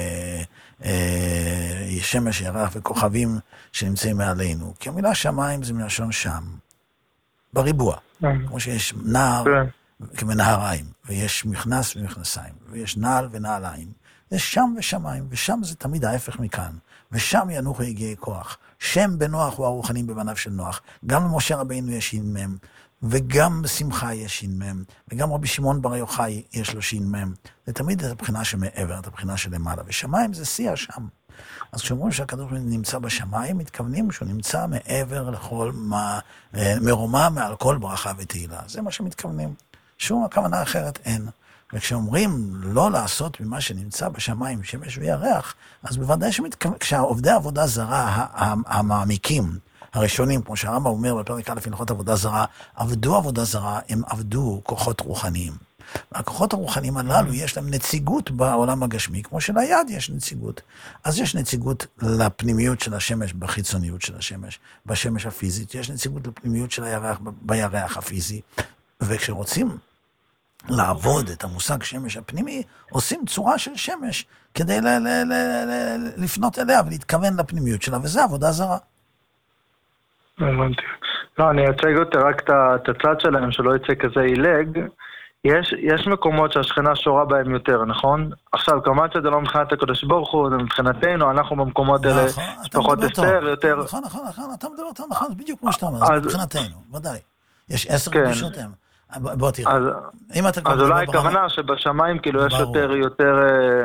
שמש, ירח וכוכבים שנמצאים מעלינו. כי המילה שמיים זה מלשון שם. בריבוע. כמו שיש נער כמנהריים, ויש מכנס ומכנסיים, ויש נעל ונעליים. יש שם ושמיים, ושם זה תמיד ההפך מכאן. ושם ינוחו יגיעי כוח. שם בנוח הוא הרוחנים בבניו של נוח. גם למשה רבינו יש שין מם, וגם בשמחה יש שין מם, וגם רבי שמעון בר יוחאי יש לו שין מם. זה תמיד את הבחינה שמעבר, את הבחינה שלמעלה. ושמיים זה שיא השם. אז כשאומרים שהקדוש ברוך הוא נמצא בשמיים, מתכוונים שהוא נמצא מעבר לכל מרומה מעל כל ברכה ותהילה. זה מה שמתכוונים. שום הכוונה אחרת אין. וכשאומרים לא לעשות ממה שנמצא בשמיים, שמש וירח, אז בוודאי כשעובדי עבודה זרה המעמיקים, הראשונים, כמו שהרמב"ם אומר בפרק א' הלכות עבודה זרה, עבדו עבודה זרה, הם עבדו כוחות רוחניים. והכוחות הרוחניים הללו יש להם נציגות בעולם הגשמי, כמו שליד יש נציגות. אז יש נציגות לפנימיות של השמש בחיצוניות של השמש, בשמש הפיזית, יש נציגות לפנימיות של הירח בירח הפיזי, וכשרוצים לעבוד את המושג שמש הפנימי, עושים צורה של שמש כדי לפנות אליה ולהתכוון לפנימיות שלה, וזה עבודה זרה. הבנתי. לא, אני אצג אותי רק את הצד שלהם, שלא יצא כזה עילג. יש מקומות שהשכינה שורה בהם יותר, נכון? עכשיו, כמובן שזה לא מבחינת הקדוש ברוך הוא, זה מבחינתנו, אנחנו במקומות האלה, פחות אסתר, יותר... נכון, אתה מדבר טוב, נכון, זה בדיוק כמו שאתה אומר, זה מבחינתנו, ודאי. יש 10 פגישות הם. בוא תראה. אז אולי הכוונה שבשמיים כאילו יש יותר...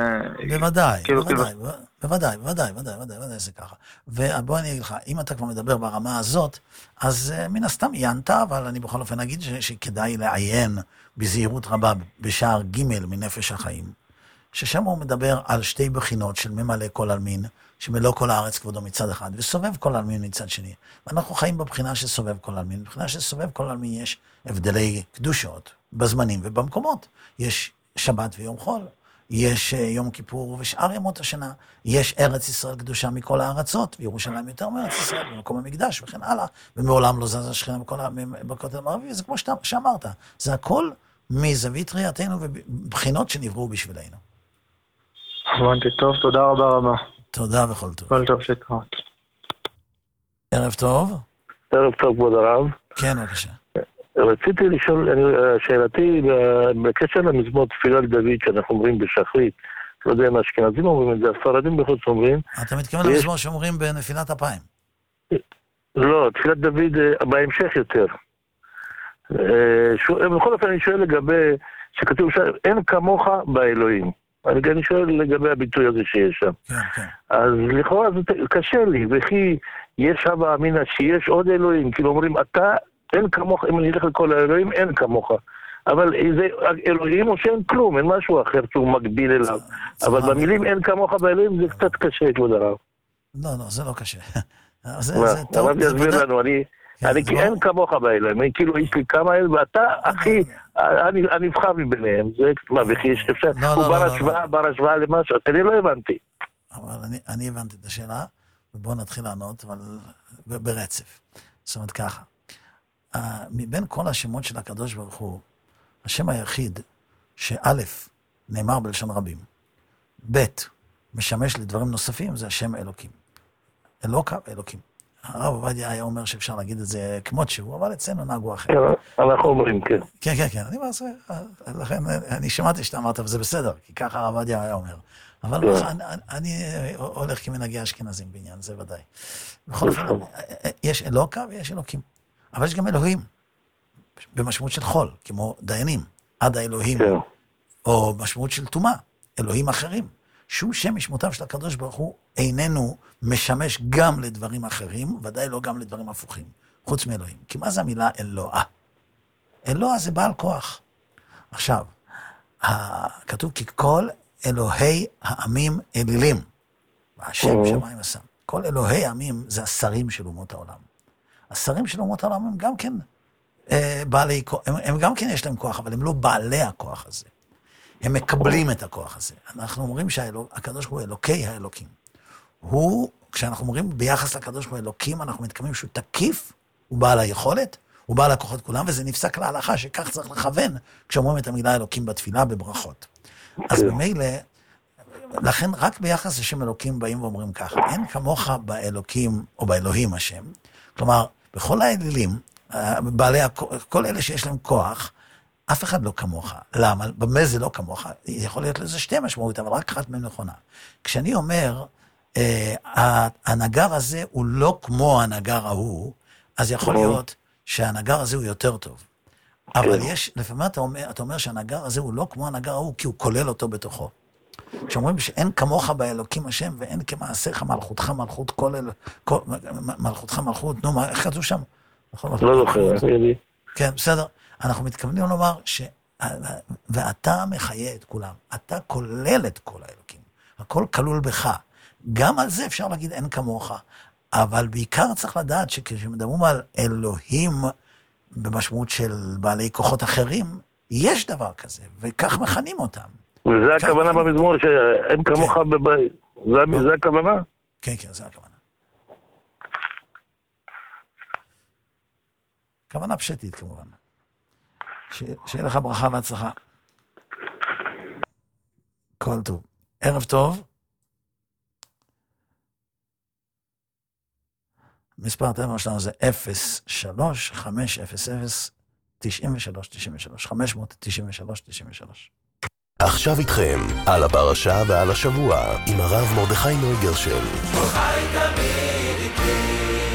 בוודאי, זה ככה. ובוא אני אגיד לך, אם אתה כבר מדבר ברמה הזאת, אז מן הסתם עיינת, אבל אני בכל אופן אגיד שכדאי לעיין בזהירות רבה בשער ג' מנפש החיים, ששם הוא מדבר על 2 בחינות של ממלא כל אלמין, שמלוא כל הארץ כבודו מצד אחד, וסובב כל אלמין מצד שני. ואנחנו חיים בבחינה שסובב כל אלמין. בבחינה שסובב כל אלמין יש הבדלי קדושות בזמנים ובמקומות. יש שבת ויום חול, יש יום כיפור ושאר ימות השנה, יש ארץ ישראל קדושה מכל הארצות, וירושלים יותר מארץ ישראל, במקום המקדש וכן הלאה, ומעולם לא זז השכינה בכותל המערבי, זה כמו שאמרת, זה הכל מזווית ראייתנו ובחינות שנבראו בשבילנו. הבנתי, טוב, תודה רבה. תודה וכל טוב. כל טוב שקרות. ערב טוב. ערב טוב, כבוד הרב. כן, בבקשה. רציתי לשאול, שאלתי בקשר למזמור תפילת דוד שאנחנו אומרים בשחרית, לא יודע אם האשכנזים אומרים את זה, הספרדים בחוץ אומרים. אתה מתכוון למזמור שאומרים בנפילת אפיים? לא, תפילת דוד בהמשך יותר. בכל אופן אני שואל לגבי, שכתוב שאין כמוך באלוהים. אני שואל לגבי הביטוי הזה שיש שם. אז לכאורה זה קשה לי, וכי יש הווה אמינה שיש עוד אלוהים, כאילו אומרים, אתה אין כמוך, אם אני אלך לכל האלוהים, אין כמוך. אבל זה אלוהים או שאין כלום, אין משהו אחר שהוא מקביל אליו. אבל במילים אין כמוך באלוהים זה קצת קשה, כבוד הרב. לא, זה לא קשה. הרב יסביר לנו, אני כי אין כמוך באלוהים, כאילו יש לי כמה אלה, ואתה הכי, אני אבחר מביניהם, זה מה, וכי יש אפשר, הוא בר השוואה למשהו, אני לא הבנתי. אבל אני הבנתי את השאלה, ובואו נתחיל לענות, אבל ברצף. זאת אומרת ככה, מבין כל השמות של הקדוש ברוך הוא, השם היחיד שא' נאמר בלשון רבים, ב' משמש לדברים נוספים, זה השם אלוקים. אלוקה ואלוקים. הרב עובדיה היה אומר שאפשר להגיד את זה כמות שהוא, אבל אצלנו נהגו אחר. אנחנו אומרים, כן. כן, כן, כן, אני מעשה, לכן אני שמעתי שאתה אמרת, וזה בסדר, כי ככה הרב עובדיה היה אומר. אבל אני הולך כמנהגי האשכנזים בעניין, זה ודאי. בכל אופן, יש אלוקה ויש אלוקים, אבל יש גם אלוהים, במשמעות של חול, כמו דיינים, עד האלוהים, או משמעות של תומה, אלוהים אחרים. שום שם משמעותיו של הקדוש ברוך הוא איננו משמש גם לדברים אחרים, ודאי לא גם לדברים הפוכים, חוץ מאלוהים. כי מה זה המילה אלוה? אלוה זה בעל כוח. עכשיו, כתוב כי כל אלוהי העמים אלילים. השם שמיים עשה. כל אלוהי העמים זה השרים של אומות העולם. השרים של אומות העולם הם גם כן בעלי כוח, הם גם כן יש להם כוח, אבל הם לא בעלי הכוח הזה. הם מקבלים את הכוח הזה. אנחנו אומרים שהקדוש הוא אלוקי האלוקים. הוא, כשאנחנו אומרים ביחס לקדוש הוא אלוקים, אנחנו מתכוונים שהוא תקיף, הוא בעל היכולת, הוא בעל הכוחות כולם, וזה נפסק להלכה שכך צריך לכוון, כשאומרים את המילה אלוקים בתפילה בברכות. אז במילא, לכן רק ביחס לשם אלוקים באים ואומרים ככה, אין כמוך באלוקים או באלוהים השם, כלומר, בכל האלילים, כל אלה שיש להם כוח, אף אחד לא כמוך. למה? במה זה לא כמוך? יכול להיות לזה שתי משמעות, אבל רק אחת מהן נכונה. כשאני אומר, הנגר הזה הוא לא כמו הנגר ההוא, אז יכול להיות שהנגר הזה הוא יותר טוב. אבל יש, לפעמים אתה אומר שהנגר הזה הוא לא כמו הנגר ההוא, כי הוא כולל אותו בתוכו. כשאומרים שאין כמוך באלוקים השם, ואין כמעשיך מלכותך מלכות, מלכותך מלכות, נו, איך כתוב שם? לא זוכר, כן, בסדר. אנחנו מתכוונים לומר ואתה מחיה את כולם, אתה כולל את כל האלוקים, הכל כלול בך. גם על זה אפשר להגיד אין כמוך, אבל בעיקר צריך לדעת שכשמדברים על אלוהים במשמעות של בעלי כוחות אחרים, יש דבר כזה, וכך מכנים אותם. וזה הכוונה במזמור שאין כמוך בבית, זה הכוונה? כן, כן, זה הכוונה. כוונה פשטית כמובן. שיהיה לך ברכה והצלחה. כל טוב. ערב טוב. מספר הטלפון שלנו זה 03-500-93-93. 593-93. עכשיו איתכם על הפרשה ועל השבוע עם הרב מרדכי נויגרשל. חי תמיד איתי.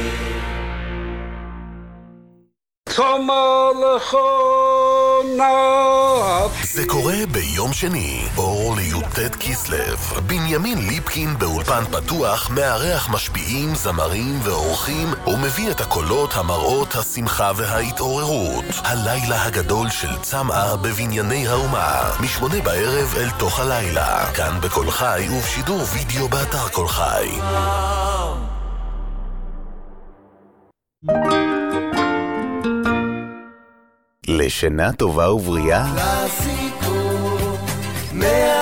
זה קורה ביום שני, אור לי"ט כסלו. בנימין ליפקין באולפן פתוח מארח משפיעים, זמרים ואורחים ומביא את הקולות, המראות, השמחה וההתעוררות. הלילה הגדול של צמאה בבנייני האומה, מ8 בערב אל תוך הלילה, כאן בכל חי ובשידור וידאו באתר כל חי. לשנה טובה ובריאה. קלאסיקו 100%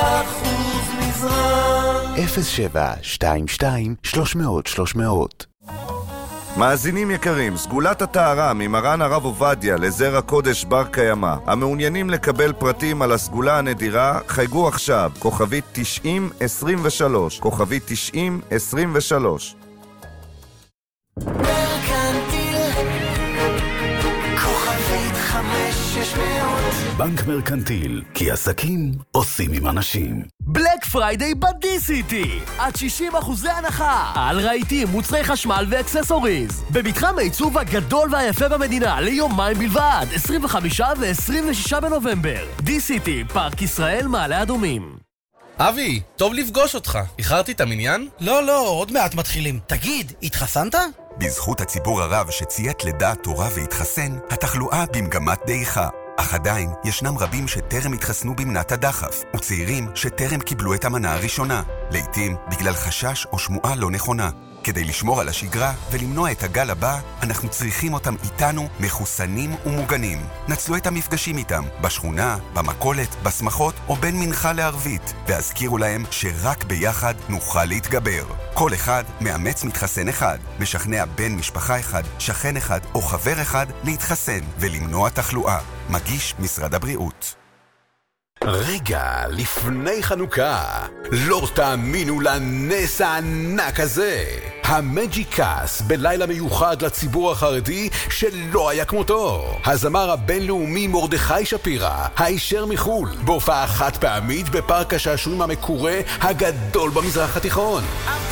מזרח. 0722-300-300. מאזינים יקרים, סגולת הטהרה ממרן הרב עובדיה לזרע קודש בר קיימא. המעוניינים לקבל פרטים על הסגולה הנדירה, חייגו עכשיו, כוכבית 9023, כוכבית 9023. בנק מרקנטיל, כי עסקים עושים עם אנשים. בלק פריידיי בדי-סיטי, עד 60% הנחה על רהיטים, מוצרי חשמל ואקססוריז. במתחם העיצוב הגדול והיפה במדינה ליומיים בלבד, 25 ו-26 בנובמבר. די-סיטי, פארק ישראל, מעלה אדומים. אבי, טוב לפגוש אותך. איחרתי את המניין? לא, עוד מעט מתחילים. תגיד, התחסנת? בזכות הציבור הרב שציית לדעת תורה והתחסן, התחלואה במגמת דעיכה. אך עדיין ישנם רבים שטרם התחסנו במנת הדחף, וצעירים שטרם קיבלו את המנה הראשונה, לעתים בגלל חשש או שמועה לא נכונה. כדי לשמור על השגרה ולמנוע את הגל הבא, אנחנו צריכים אותם איתנו מחוסנים ומוגנים. נצלו את המפגשים איתם, בשכונה, במכולת, בשמחות או בין מנחה לערבית, והזכירו להם שרק ביחד נוכל להתגבר. כל אחד מאמץ מתחסן אחד, משכנע בן משפחה אחד, שכן אחד או חבר אחד להתחסן ולמנוע תחלואה. מגיש משרד הבריאות. רגע לפני חנוכה, לא תאמינו לנס הענק הזה. המג'יקס בלילה מיוחד לציבור החרדי שלא היה כמותו. הזמר הבינלאומי מרדכי שפירא, הישר מחול, בהופעה חד פעמית בפארק השעשועים המקורה הגדול במזרח התיכון.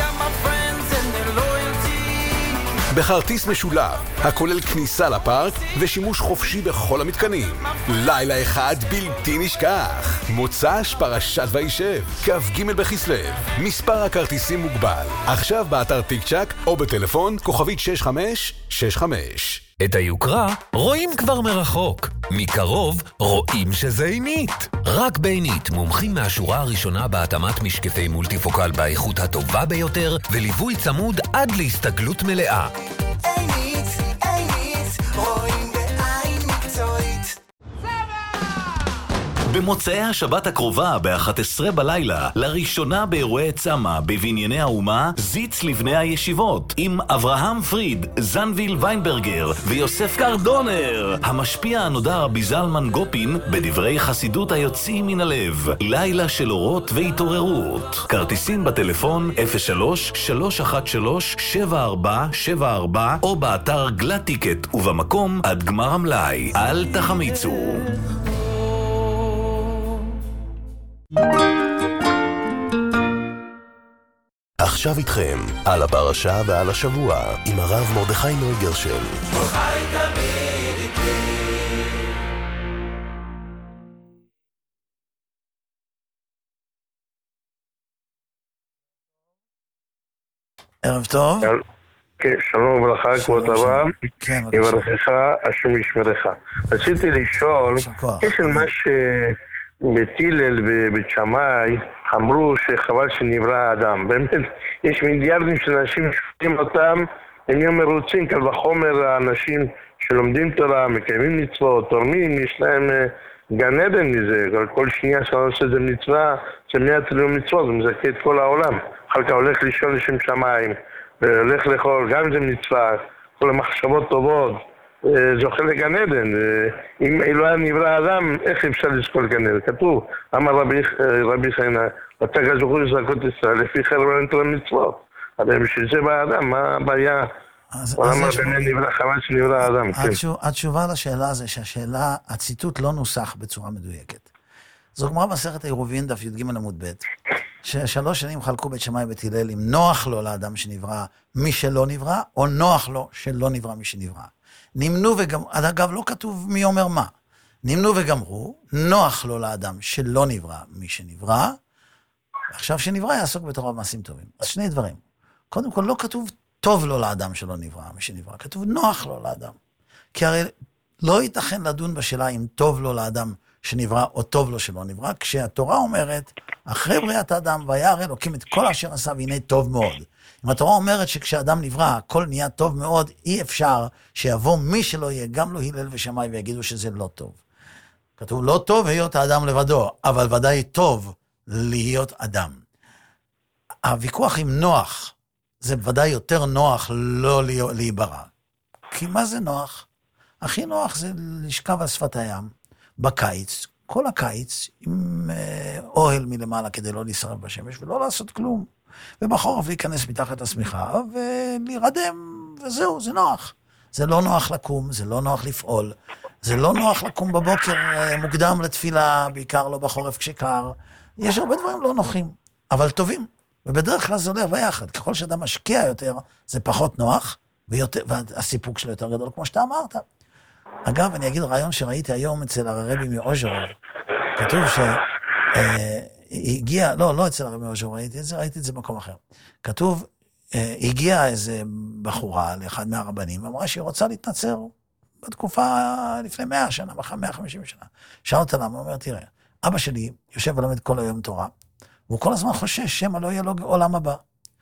בכרטיס משולב, הכולל כניסה לפארק ושימוש חופשי בכל המתקנים. לילה אחד בלתי נשכח. מוצ"ש פרשת וישב, כ"ג בכסלו. מספר הכרטיסים מוגבל. עכשיו באתר טיק צ'ק או בטלפון כוכבית 6565. את היוקרה רואים כבר מרחוק. מקרוב רואים שזה עינית. רק בעינית מומחים מהשורה הראשונה בהתאמת משקפי מולטיפוקל באיכות הטובה ביותר וליווי צמוד עד להסתגלות מלאה. עינית, רואים בעין מקצועית. במוצאי השבת הקרובה ב-11 בלילה, לראשונה באירועי צמה בבנייני האומה, זיץ לבני הישיבות, עם אברהם פריד, זנביל ויינברגר ויוסף קרדונר. המשפיע הנודע רבי זלמן גופין בדברי חסידות היוצאים מן הלב. לילה של אורות והתעוררות. כרטיסים בטלפון 03-313-7474 או באתר גלט טיקט ובמקום עד גמר המלאי. אל תחמיצו. עכשיו איתכם על הפרשה ועל השבוע עם הרב מרדכי נויגרשל. חי תמיד איתי. ערב טוב. כן, שלום וברכה, כבוד הרב. יברכך, השם ישמרך. רציתי לשאול, יש על מה שבתילל ובית שמאי אמרו שחבל שנברא האדם. באמת, יש מיליארדים של אנשים ששותים אותם, הם יהיו מרוצים, קל וחומר האנשים שלומדים תורה, מקיימים מצוות, תורמים, יש להם גן עדן מזה. כל שנייה שאתה עושה את זה מצווה, זה 100 טריליון מצוות, זה מזכה את כל העולם. אחר כך הולך לישון לשם שמיים, והולך לאכול, גם זה מצווה, כל המחשבות טובות, זוכה לגן עדן. אם אלוהי נברא האדם, איך אפשר לזכור גן עדן? כתוב, אמר רבי חיינה, ותגע זוכו לזכות ישראל, לפי חרב לא נתראה מצוות. אבל בשביל זה באדם, מה הבעיה? אמר באמת נברא חבל שנברא האדם. התשובה לשאלה זה שהשאלה, הציטוט לא נוסח בצורה מדויקת. זו גמרא מסכת העירובין דף י"ג עמוד ב', ששלוש שנים חלקו בית שמאי ובית הלל אם נוח לו לאדם שנברא מי שלא נברא, או נוח לו שלא נברא מי שנברא. נמנו וגמרו, אגב לא כתוב מי אומר מה, נמנו וגמרו, נוח לו לאדם שלא נברא מי שנברא, עכשיו שנברא יעסוק בתורה במעשים טובים. אז שני דברים. קודם כל לא כתוב טוב לו לאדם שלא נברא מי שנברא, כתוב נוח לו לאדם. כי הרי לא ייתכן לדון בשאלה אם טוב לו לאדם שנברא או טוב לו שלא נברא, כשהתורה אומרת, אחרי בריאת האדם, וירא אלוקים את כל אשר עשה והנה טוב מאוד. אם התורה אומרת שכשאדם נברא, הכל נהיה טוב מאוד, אי אפשר שיבוא מי שלא יהיה, גם לא הלל ושמאי, ויגידו שזה לא טוב. כתוב, לא טוב היות האדם לבדו, אבל ודאי טוב להיות אדם. הוויכוח עם נוח, זה ודאי יותר נוח לא להיברא. כי מה זה נוח? הכי נוח זה לשכב על שפת הים, בקיץ, כל הקיץ, עם אוהל מלמעלה כדי לא להישרף בשמש, ולא לעשות כלום. ובחורף להיכנס מתחת השמיכה, ולהירדם, וזהו, זה נוח. זה לא נוח לקום, זה לא נוח לפעול, זה לא נוח לקום בבוקר מוקדם לתפילה, בעיקר לא בחורף כשקר. יש הרבה דברים לא נוחים, אבל טובים. ובדרך כלל זה הולך ביחד. ככל שאדם משקיע יותר, זה פחות נוח, והסיפוק שלו יותר גדול, כמו שאתה אמרת. אגב, אני אגיד רעיון שראיתי היום אצל הרבי מאוז'רוב. כתוב שהגיע, לא אצל הרבי מאוז'רוב, ראיתי את זה במקום אחר. כתוב, הגיעה איזה בחורה לאחד מהרבנים, ואמרה שהיא רוצה להתנצר בתקופה לפני 100 שנה, 150 שנה. שאל אותה למה, הוא אומר, תראה, אבא שלי יושב ולומד כל היום תורה, והוא כל הזמן חושש שמא לא יהיה לו עולם הבא.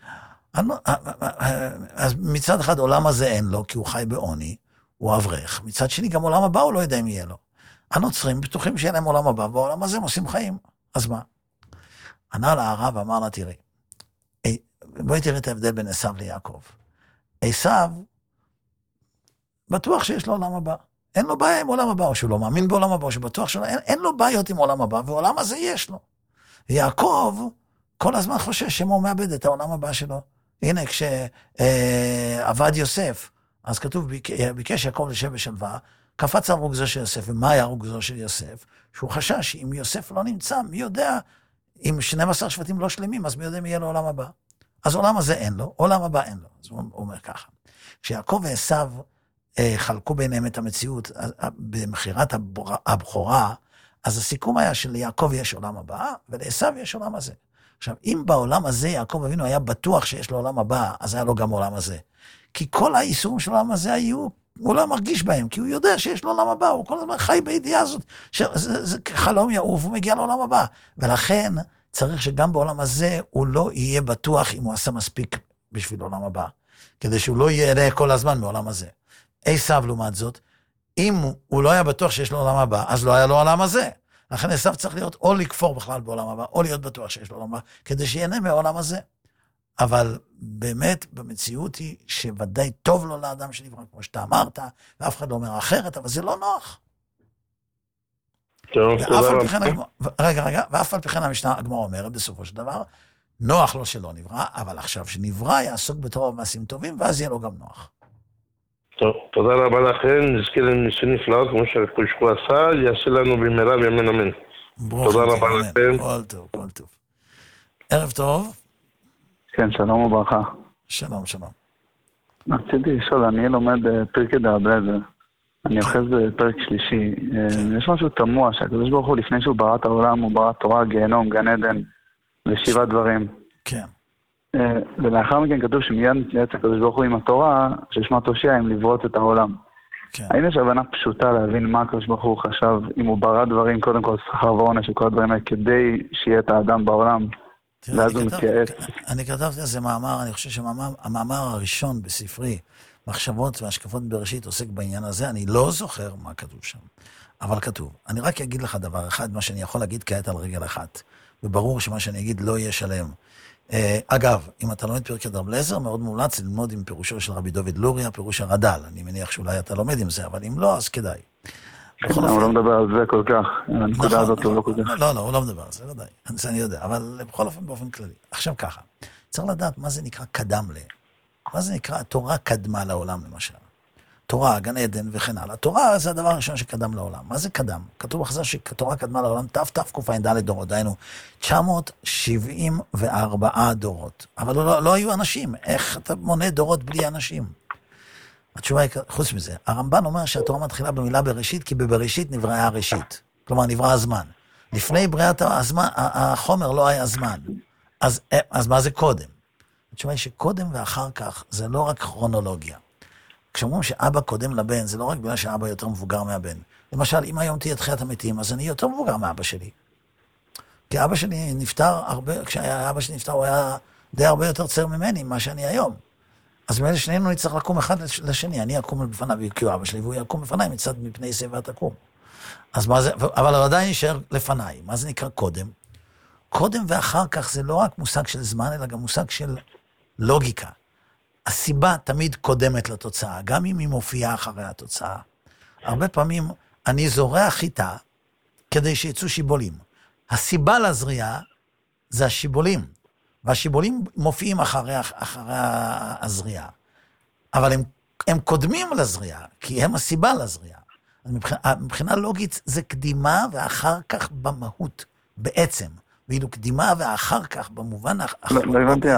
אז מצד אחד עולם הזה אין לו, כי הוא חי בעוני, הוא אברך. מצד שני, גם עולם הבא הוא לא יודע אם יהיה לו. הנוצרים בטוחים שאין להם עולם הבא, בעולם הזה הם עושים חיים. אז מה? ענה לה הרב, אמר לה, תראי, בואי תראי את ההבדל בין עשיו ליעקב. עשיו, בטוח שיש לו עולם הבא. אין לו בעיה עם עולם הבא, או שהוא לא מאמין בעולם הבא, או שהוא בטוח שלא, אין לו בעיות עם עולם הבא, ועולם הזה יש לו. יעקב כל הזמן חושש שמה הוא מאבד את העולם הבא שלו. הנה, כשעבד יוסף, אז כתוב, ביקש יעקב לשב בשלווה, קפץ על רוגזו של יוסף, ומה היה רוגזו של יוסף? שהוא חשש שאם יוסף לא נמצא, מי יודע, אם 12 שבטים לא שלמים, אז מי יודע מי יהיה לו עולם הבא. אז עולם הזה אין לו, עולם הבא אין לו. אז הוא אומר ככה. כשיעקב ועשיו חלקו ביניהם את המציאות, במחירת הבכורה, אז הסיכום היה שליעקב יש עולם הבא, ולעשיו יש עולם הזה. עכשיו, אם בעולם הזה יעקב אבינו היה בטוח שיש לו עולם הבא, אז היה לו גם עולם הזה. כי כל האיסורים של העולם הזה היו, הוא לא מרגיש בהם, כי הוא יודע שיש לו עולם הבא, הוא כל הזמן חי בידיעה הזאת, שזה חלום יעוף, הוא מגיע לעולם הבא. ולכן צריך שגם בעולם הזה הוא לא יהיה בטוח אם הוא עשה מספיק בשביל עולם הבא, כדי שהוא לא יהיה כל הזמן מעולם הזה. עשיו לעומת זאת, אם הוא לא היה בטוח שיש לו עולם הבא, אז לא היה לו עולם הזה. לכן עשיו צריך להיות או לכפור בכלל בעולם הבא, או להיות בטוח שיש לו עולם הבא, כדי שיהנה מהעולם הזה. אבל באמת במציאות היא שוודאי טוב לו לאדם שנברא, כמו שאתה אמרת, ואף אחד לא אומר אחרת, אבל זה לא נוח. ואף על פי כן המשנה הגמרא אומרת בסופו של דבר, נוח לו שלא נברא, אבל עכשיו שנברא יעסוק בתורה ובמעשים טובים, ואז יהיה לו גם נוח. טוב, תודה רבה לכם, נזכה לניסוי נפלאות, כמו שהקדוש ברוך הוא עשה, יעשה לנו במהרה בימינו אמן. תודה רבה לכם. כל טוב, כל טוב. ערב טוב. כן, שלום וברכה. שלום, שלום. רציתי לשאול, אני לומד פרקי דרבלזר. אני אוחז בפרק שלישי. יש משהו תמוה, שהקדוש ברוך הוא לפני שהוא ברא את העולם, הוא ברא תורה, גיהנום, גן עדן, ושבעה דברים. כן. ולאחר מכן כתוב שמיד מתייעץ הקדוש ברוך הוא עם התורה, ששמה תושיע עם לברות את העולם. כן. האם יש הבנה פשוטה להבין מה הקדוש ברוך הוא חשב, אם הוא ברא דברים, קודם כל שכר ועונש וכל הדברים האלה, כדי שיהיה את האדם בעולם, ואז הוא מתייעץ. אני כתבתי איזה מאמר, אני חושב שהמאמר הראשון בספרי, מחשבות והשקפות בראשית, עוסק בעניין הזה, אני לא זוכר מה כתוב שם, אבל כתוב. אני רק אגיד לך דבר אחד, מה שאני יכול להגיד כעת על רגל אחת, וברור שמה שאני אגיד לא יהיה שלם. אגב, אם אתה לומד פרקי דרבלזר, מאוד מומלץ ללמוד עם פירושו של רבי דוד לוריה, פירוש הרד"ל. אני מניח שאולי אתה לומד עם זה, אבל אם לא, אז כדאי. הוא לא מדבר על זה כל כך, הנקודה הזאת הוא לא כל כך. לא, הוא לא מדבר על זה, לא די. זה אני יודע, אבל בכל אופן באופן כללי. עכשיו ככה, צריך לדעת מה זה נקרא קדם ל... מה זה נקרא? התורה קדמה לעולם, למשל. תורה, גן עדן וכן הלאה. התורה זה הדבר הראשון שקדם לעולם. מה זה קדם? כתוב בחז"ל שהתורה קדמה לעולם תקע"ד דורות, דהיינו 974 דורות. אבל לא היו אנשים. איך אתה מונה דורות בלי אנשים? התשובה היא, חוץ מזה, הרמב"ן אומר שהתורה מתחילה במילה בראשית, כי בבראשית נבראה הראשית. כלומר, נברא הזמן. לפני בריאת הזמן, החומר לא היה זמן. אז מה זה קודם? התשובה היא שקודם ואחר כך זה לא רק כרונולוגיה. כשאומרים שאבא קודם לבן, זה לא רק בגלל שאבא יותר מבוגר מהבן. למשל, אם היום תהיה תחיית המתים, אז אני יותר מבוגר מאבא שלי. כי אבא שלי נפטר כשאבא שלי נפטר, הוא היה די הרבה יותר צעיר ממני ממה שאני היום. אז מאלה שנינו נצטרך לקום אחד לשני, אני אקום בפניו כי אבא שלי, והוא יקום בפניי מצד מפני שיבה תקום. אז מה זה, אבל עדיין יישאר לפניי. מה זה נקרא קודם? קודם ואחר כך זה לא רק מושג של זמן, אלא גם מושג של לוגיקה. הסיבה תמיד קודמת לתוצאה, גם אם היא מופיעה אחרי התוצאה. הרבה פעמים אני זורע חיטה כדי שיצאו שיבולים. הסיבה לזריעה זה השיבולים, והשיבולים מופיעים אחרי הזריעה. אבל הם קודמים לזריעה, כי הם הסיבה לזריעה. מבחינה לוגית זה קדימה ואחר כך במהות, בעצם. ואילו קדימה ואחר כך במובן אחר. לא הבנתי,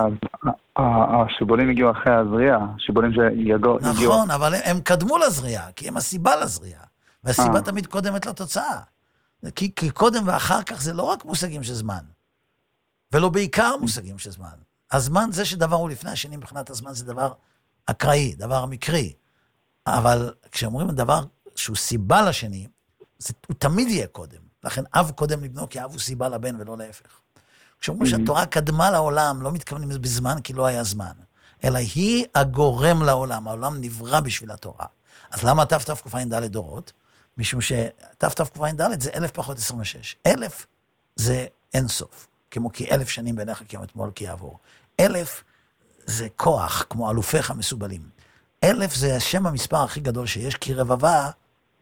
השיבולים הגיעו אחרי הזריעה, השיבולים שיגעו. נכון, אבל הם קדמו לזריעה, כי הם הסיבה לזריעה. והסיבה תמיד קודמת לתוצאה. כי קודם ואחר כך זה לא רק מושגים של זמן, ולא בעיקר מושגים של זמן. הזמן זה שדבר הוא לפני השני, מבחינת הזמן זה דבר אקראי, דבר מקרי. אבל כשאומרים דבר שהוא סיבה לשני, הוא תמיד יהיה קודם. לכן אב קודם לבנו, כי אב הוא סיבה לבן ולא להפך. כשאומרים שהתורה קדמה לעולם, לא מתכוונים בזמן כי לא היה זמן, אלא היא הגורם לעולם, העולם נברא בשביל התורה. אז למה תקע"ד דורות? משום שתקע"ד זה 1000 פחות 26. 1000 זה אינסוף, כמו כי 1000 שנים בעיניך כי אתמול כי יעבור. 1000 זה כוח, כמו אלופיך מסובלים. 1000 זה השם המספר הכי גדול שיש, כי רבבה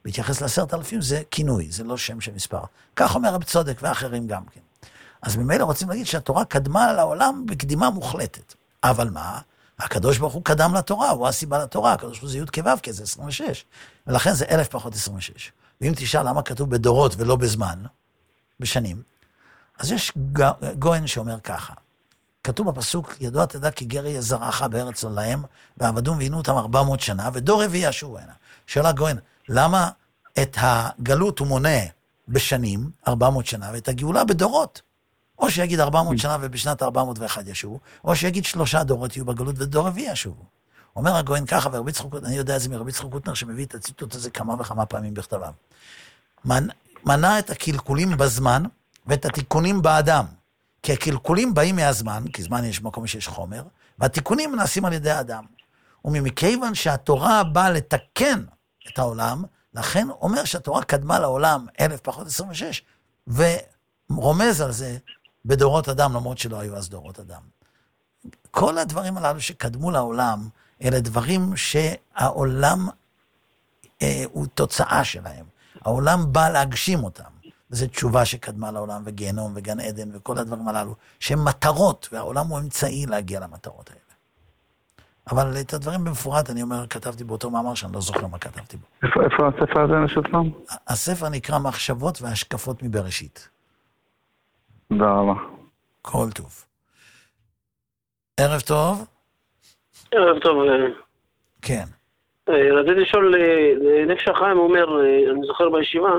בהתייחס ל10,000 זה כינוי, זה לא שם של מספר. כך אומר רב צודק ואחרים גם כן. אז ממילא רוצים להגיד שהתורה קדמה לעולם בקדימה מוחלטת. אבל מה? הקדוש ברוך הוא קדם לתורה, הוא הסיבה לתורה, הקדוש ברוך הוא זה י' כו' כי זה 26, ולכן זה 1,000 פחות 26. ואם תשאל למה כתוב בדורות ולא בזמן, בשנים, אז יש גויין שאומר ככה, כתוב בפסוק, ידוע תדע כי גר יהיה זרעך בארץ לא להם, ועבדום ועינו אותם 400 שנה, ודור רביעי ישובו הנה. שאלה גויין, למה את הגלות הוא מונה בשנים, 400 שנה, ואת הגאולה בדורות? או שיגיד 400 שנה ובשנת 401 ישובו, או שיגיד 3 דורות יהיו בגלות ודור רביעי ישובו. אומר הגויין ככה, ורבי יצחק קוטנר, אני יודע את זה מרבי יצחק קוטנר, שמביא את הציטוט הזה כמה וכמה פעמים בכתביו. מנה את הקלקולים בזמן, ואת התיקונים באדם. כי הקלקולים באים מהזמן, כי זמן יש מקום שיש חומר, והתיקונים נעשים על ידי האדם. ומכיוון שהתורה באה לתקן את העולם, לכן אומר שהתורה קדמה לעולם 1,000 פחות 26, ורומז על זה בדורות אדם, למרות שלא היו אז דורות אדם. כל הדברים הללו שקדמו לעולם, אלה דברים שהעולם הוא תוצאה שלהם. העולם בא להגשים אותם. וזו תשובה שקדמה לעולם, וגיהנום, וגן עדן, וכל הדברים הללו, שהם מטרות, והעולם הוא אמצעי להגיע למטרות האלה. אבל את הדברים במפורט, אני אומר, כתבתי באותו מאמר, שאני לא זוכר מה כתבתי בו. איפה הספר הזה נשאר פעם? הספר נקרא מחשבות והשקפות מבראשית. תודה רבה. כל טוב. ערב טוב. ערב טוב. כן. רציתי לשאול, נפש החיים אומר, אני זוכר בישיבה,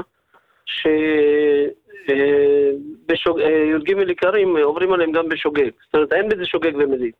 שי"ג עיקרים עוברים עליהם גם בשוגג. זאת אומרת, אין בזה שוגג ומזיד.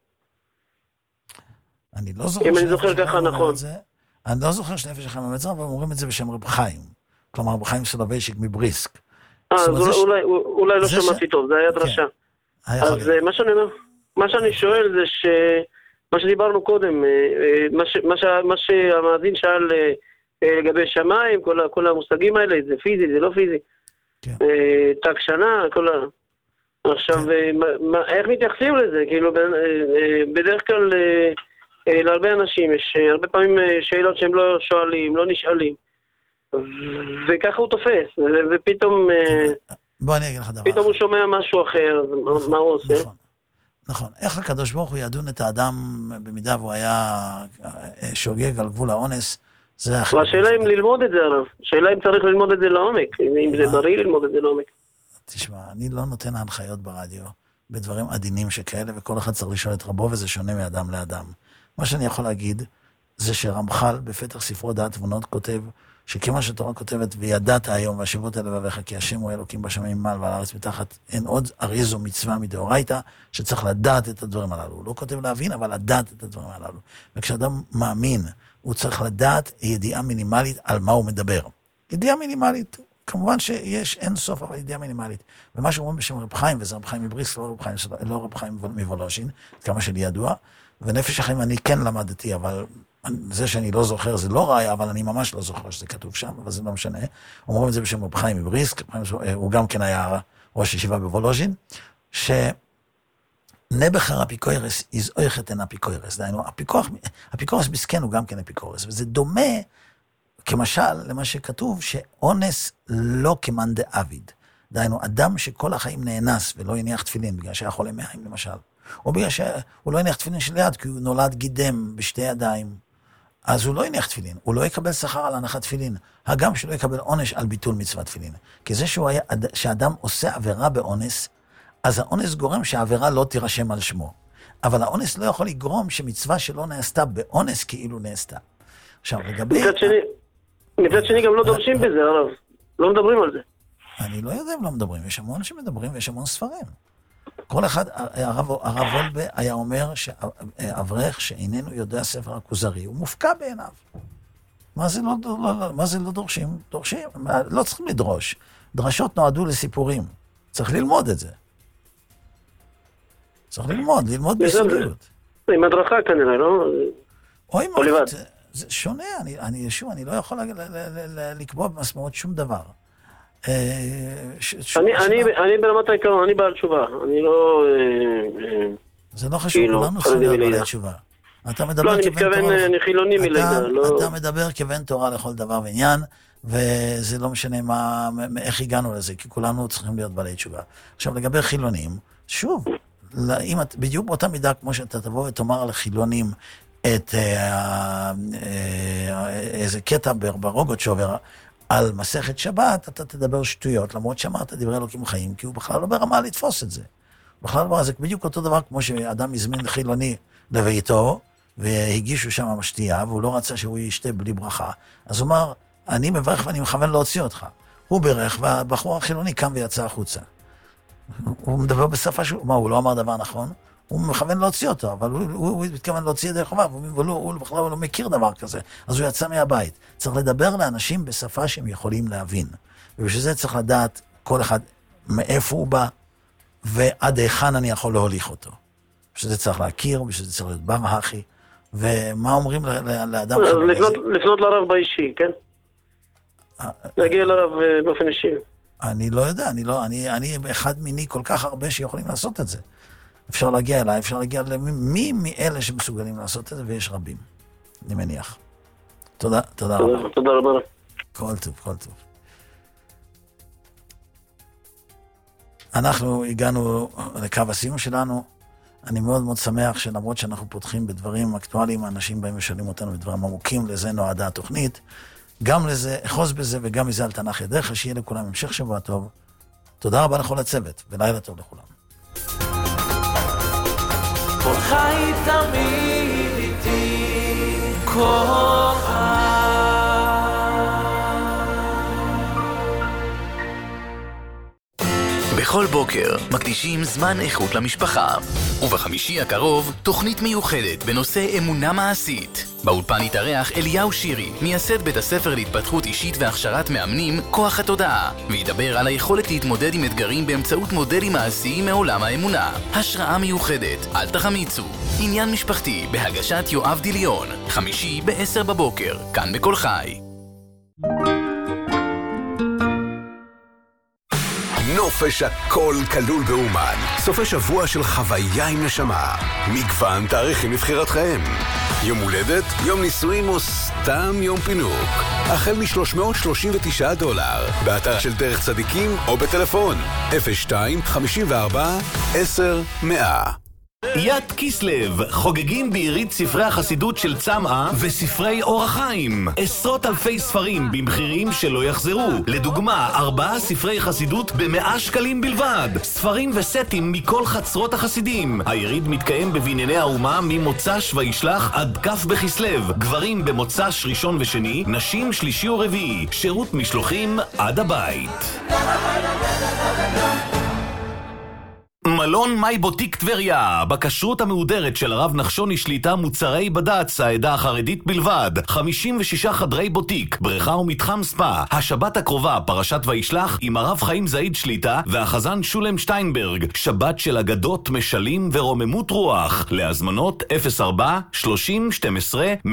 אני לא זוכר. אם אני זוכר ככה נכון. אני לא זוכר שנפש החיים המצר, אבל אומרים את זה בשם רב חיים. כלומר, רב חיים סולובייצ'יק מבריסק. אז אולי לא שמעתי טוב, זה היה דרשה. אז מה שאני שואל זה מה שדיברנו קודם, מה שהמאזין שאל לגבי שמיים, כל המושגים האלה, זה פיזי, זה לא פיזי. תג שנה, עכשיו, איך מתייחסים לזה? כאילו, בדרך כלל, להרבה אנשים, יש הרבה פעמים שאלות שהם לא שואלים, לא נשאלים. וככה הוא תופס, ופתאום... בוא אני אגיד לך דבר. פתאום הוא שומע משהו אחר, מה הוא עושה? נכון. איך הקדוש ברוך הוא ידון את האדם במידה והוא היה שוגג על גבול האונס? והשאלה אם ללמוד את זה עליו. השאלה אם צריך ללמוד את זה לעומק. אם זה בריא ללמוד את זה לעומק. תשמע, אני לא נותן ההנחיות ברדיו בדברים עדינים שכאלה, וכל אחד צריך לשאול את רבו, וזה שונה מאדם לאדם. מה שאני יכול להגיד, זה שרמח"ל בפתח ספרו דעת תבונות כותב, שכמה שהתורה כותבת, וידעת היום והשבות אל לבביך, כי השם הוא אלוקים בשמיים מעל ועל הארץ מתחת, אין עוד הרי זו מצווה מדאורייתא, שצריך לדעת את הדברים הללו. הוא לא כותב להבין, אבל לדעת את הדברים הללו. וכשאדם מאמין, הוא צריך לדעת ידיעה מינימלית על מה הוא מדבר. ידיעה מינימלית, כמובן שיש אין סוף, אבל ידיעה מינימלית. ומה שאומרים בשם רב חיים, וזה רב חיים מבריסק, לא רב חיים מוולוז'ין, כמה שלי ידוע, ונפש החיים אני כן למדתי, אבל זה שאני לא זוכר זה לא ראיה, אבל אני ממש לא זוכר שזה כתוב שם, אבל זה לא משנה. אומרים את זה בשם רב חיים מבריסק, הוא גם כן היה ראש ישיבה בוולוז'ין, שנבחר אפיקורס איז אין אפיקורס, דהיינו, אפיקורס בסכן הוא גם כן אפיקורס, וזה דומה, כמשל, למה שכתוב, שאונס לא כמאן דעביד, דהיינו, אדם שכל החיים נאנס ולא יניח תפילין, בגלל שהיה חולה מעיים למשל, או בגלל שהוא לא יניח תפילין של יד, כי הוא נולד גידם בשתי ידיים, אז הוא לא יניח תפילין, הוא לא יקבל שכר על הנחת תפילין, הגם שלא יקבל עונש על ביטול מצוות תפילין. כי זה שאדם עושה עבירה באונס, אז האונס גורם שהעבירה לא תירשם על שמו. אבל האונס לא יכול לגרום שמצווה שלא נעשתה באונס כאילו נעשתה. עכשיו, לגבי... מצד שני גם לא דורשים בזה, הרב. לא מדברים על זה. אני לא יודע אם לא מדברים, יש המון שמדברים ויש המון ספרים. כל אחד, הרב וולבה היה אומר שאברך שאיננו יודע ספר הכוזרי, הוא מופקע בעיניו. מה זה לא דורשים? דורשים, לא צריכים לדרוש. דרשות נועדו לסיפורים. צריך ללמוד את זה. צריך ללמוד ביסודיות. עם הדרכה כנראה, לא? או לבד. זה שונה, אני לא יכול לקבוע במשמעות שום דבר. אני ברמת העיקרון, אני בעל תשובה, אני לא... זה לא חשוב, כולנו צריכים להיות בעלי תשובה. לא, אני מתכוון, אני חילוני מלידה. אתה מדבר כבן תורה לכל דבר ועניין, וזה לא משנה איך הגענו לזה, כי כולנו צריכים להיות בעלי תשובה. עכשיו, לגבי חילונים, שוב, אם את בדיוק באותה מידה, כמו שאתה תבוא ותאמר לחילונים את איזה קטע ברוגות שעובר על מסכת שבת, אתה תדבר שטויות, למרות שאמרת דברי אלוקים חיים, כי הוא בכלל לא ברמה לתפוס את זה. בכלל לא, זה בדיוק אותו דבר כמו שאדם הזמין חילוני לביתו, והגישו שם משתייה, והוא לא רצה שהוא ישתה בלי ברכה. אז הוא אמר, אני מברך ואני מכוון להוציא אותך. הוא ברך, והבחור החילוני קם ויצא החוצה. הוא מדבר בשפה שהוא, מה, הוא לא אמר דבר נכון? הוא מכוון להוציא אותו, אבל הוא מתכוון להוציא ידי חובה, הוא בכלל לא מכיר דבר כזה. אז הוא יצא מהבית. צריך לדבר לאנשים בשפה שהם יכולים להבין. ובשביל זה צריך לדעת כל אחד מאיפה הוא בא, ועד היכן אני יכול להוליך אותו. בשביל זה צריך להכיר, בשביל זה צריך להיות בר הכי, ומה אומרים לאדם... לפנות לרב באישי, כן? להגיע לרב באופן אישי. אני לא יודע, אני אחד מיני כל כך הרבה שיכולים לעשות את זה. אפשר להגיע אליי, אפשר להגיע למי מאלה שמסוגלים לעשות את זה, ויש רבים, אני מניח. תודה רבה. תודה רבה. כל טוב. אנחנו הגענו לקו הסיום שלנו. אני מאוד מאוד שמח שלמרות שאנחנו פותחים בדברים אקטואליים, האנשים באים ושואלים אותנו בדברים עמוקים, לזה נועדה התוכנית. גם לזה, אחוז בזה וגם מזה על תנ"ך ידך, שיהיה לכולם המשך שבוע טוב. תודה רבה לכל הצוות, ולילה טוב לכולם. חי תמיד איתי כוחה. בכל בוקר מקדישים זמן איכות למשפחה. ובחמישי הקרוב תוכנית מיוחדת בנושא אמונה מעשית. באולפן יתארח אליהו שירי, מייסד בית הספר להתפתחות אישית והכשרת מאמנים כוח התודעה, וידבר על היכולת להתמודד עם אתגרים באמצעות מודלים מעשיים מעולם האמונה. השראה מיוחדת, אל תחמיצו. עניין משפחתי בהגשת יואב דיליון, חמישי ב-10 בבוקר, כאן בכל חי. נופש הכל כלול באומן. סופי שבוע של חוויה עם נשמה. מגוון תאריכים לבחירתכם. יום הולדת, יום נישואים או סתם יום פינוק. החל $339. באתר של דרך צדיקים או בטלפון 02-54-10-100. יד כיסלב, חוגגים בעירית ספרי החסידות של צמאה וספרי אור החיים. עשרות אלפי ספרים במחירים שלא יחזרו. לדוגמה, 4 ספרי חסידות ב100 שקלים בלבד. ספרים וסטים מכל חצרות החסידים. היריד מתקיים בבנייני האומה ממוצ"ש וישלח עד כ' בכיסלב. גברים במוצ"ש ראשון ושני, נשים שלישי ורביעי. שירות משלוחים עד הבית. מלון מי בוטיק טבריה, בכשרות המהודרת של הרב נחשוני שליטה מוצרי בד"ץ, העדה החרדית בלבד. 56 חדרי בוטיק, בריכה ומתחם ספא. השבת הקרובה, פרשת וישלח עם הרב חיים זעיד שליטה והחזן שולם שטיינברג. שבת של אגדות, משלים ורוממות רוח. להזמנות 04-30-12-120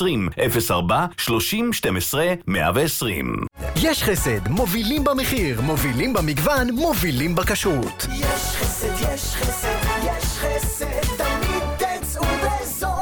04-30-12-120. יש חסד, מובילים במחיר, מובילים במגוון, מובילים בכשרות. יש חסד, יש חסד, יש חסד, תמיד תצאו בזול.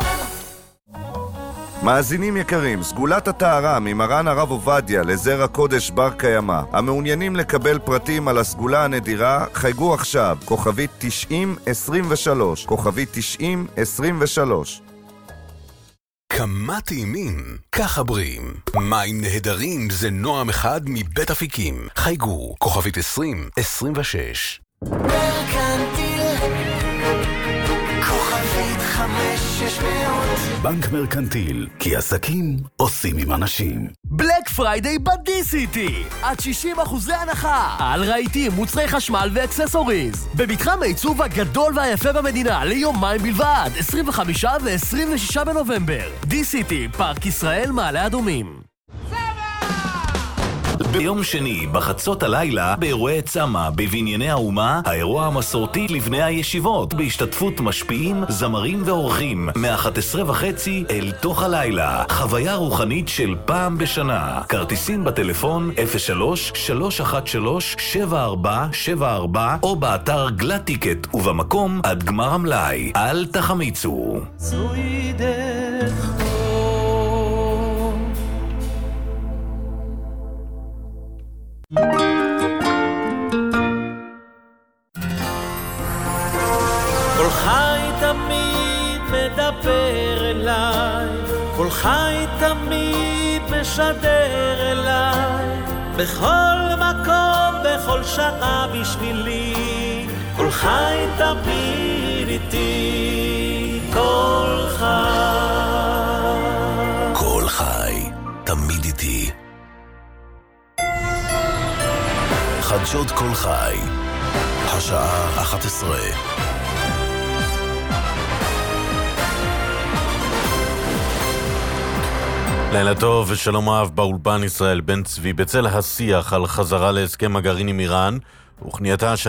מאזינים יקרים, סגולת הטהרה ממרן הרב עובדיה לזרע קודש בר קיימא. המעוניינים לקבל פרטים על הסגולה הנדירה, חייגו עכשיו, כוכבית 9023, כוכבית 9023. כמה טעימים, ככה בריאים. מים נהדרים זה נועם אחד מבית אפיקים. חייגו, כוכבית 2026. מרקנטיל, כוכבית 5600. בנק מרקנטיל, כי עסקים עושים עם אנשים. בלק פריידיי בדי-סיטי, עד 60% הנחה על רהיטים, מוצרי חשמל ואקססוריז. במתחם העיצוב הגדול והיפה במדינה ליומיים בלבד, 25 ו-26 בנובמבר. די-סיטי, פארק ישראל, מעלה אדומים. ביום שני, בחצות הלילה, באירועי צמאה, בבנייני האומה, האירוע המסורתי לבני הישיבות, בהשתתפות משפיעים, זמרים ואורחים, מ-11:30 אל תוך הלילה. חוויה רוחנית של פעם בשנה. כרטיסים בטלפון 03-313-7474 או באתר גלט טיקט ובמקום עד גמר המלאי. אל תחמיצו. זוהי דרך חי תמיד משדר אליי, בכל מקום, בכל שעה בשבילי, כל חי תמיד איתי, כל חי. כל חי תמיד איתי. חדשות כל חי, השעה 11. לילה טוב ושלום רב. באולפן ישראל בן צבי בצל השיח על חזרה להסכם הגרעין עם איראן וכנייתה של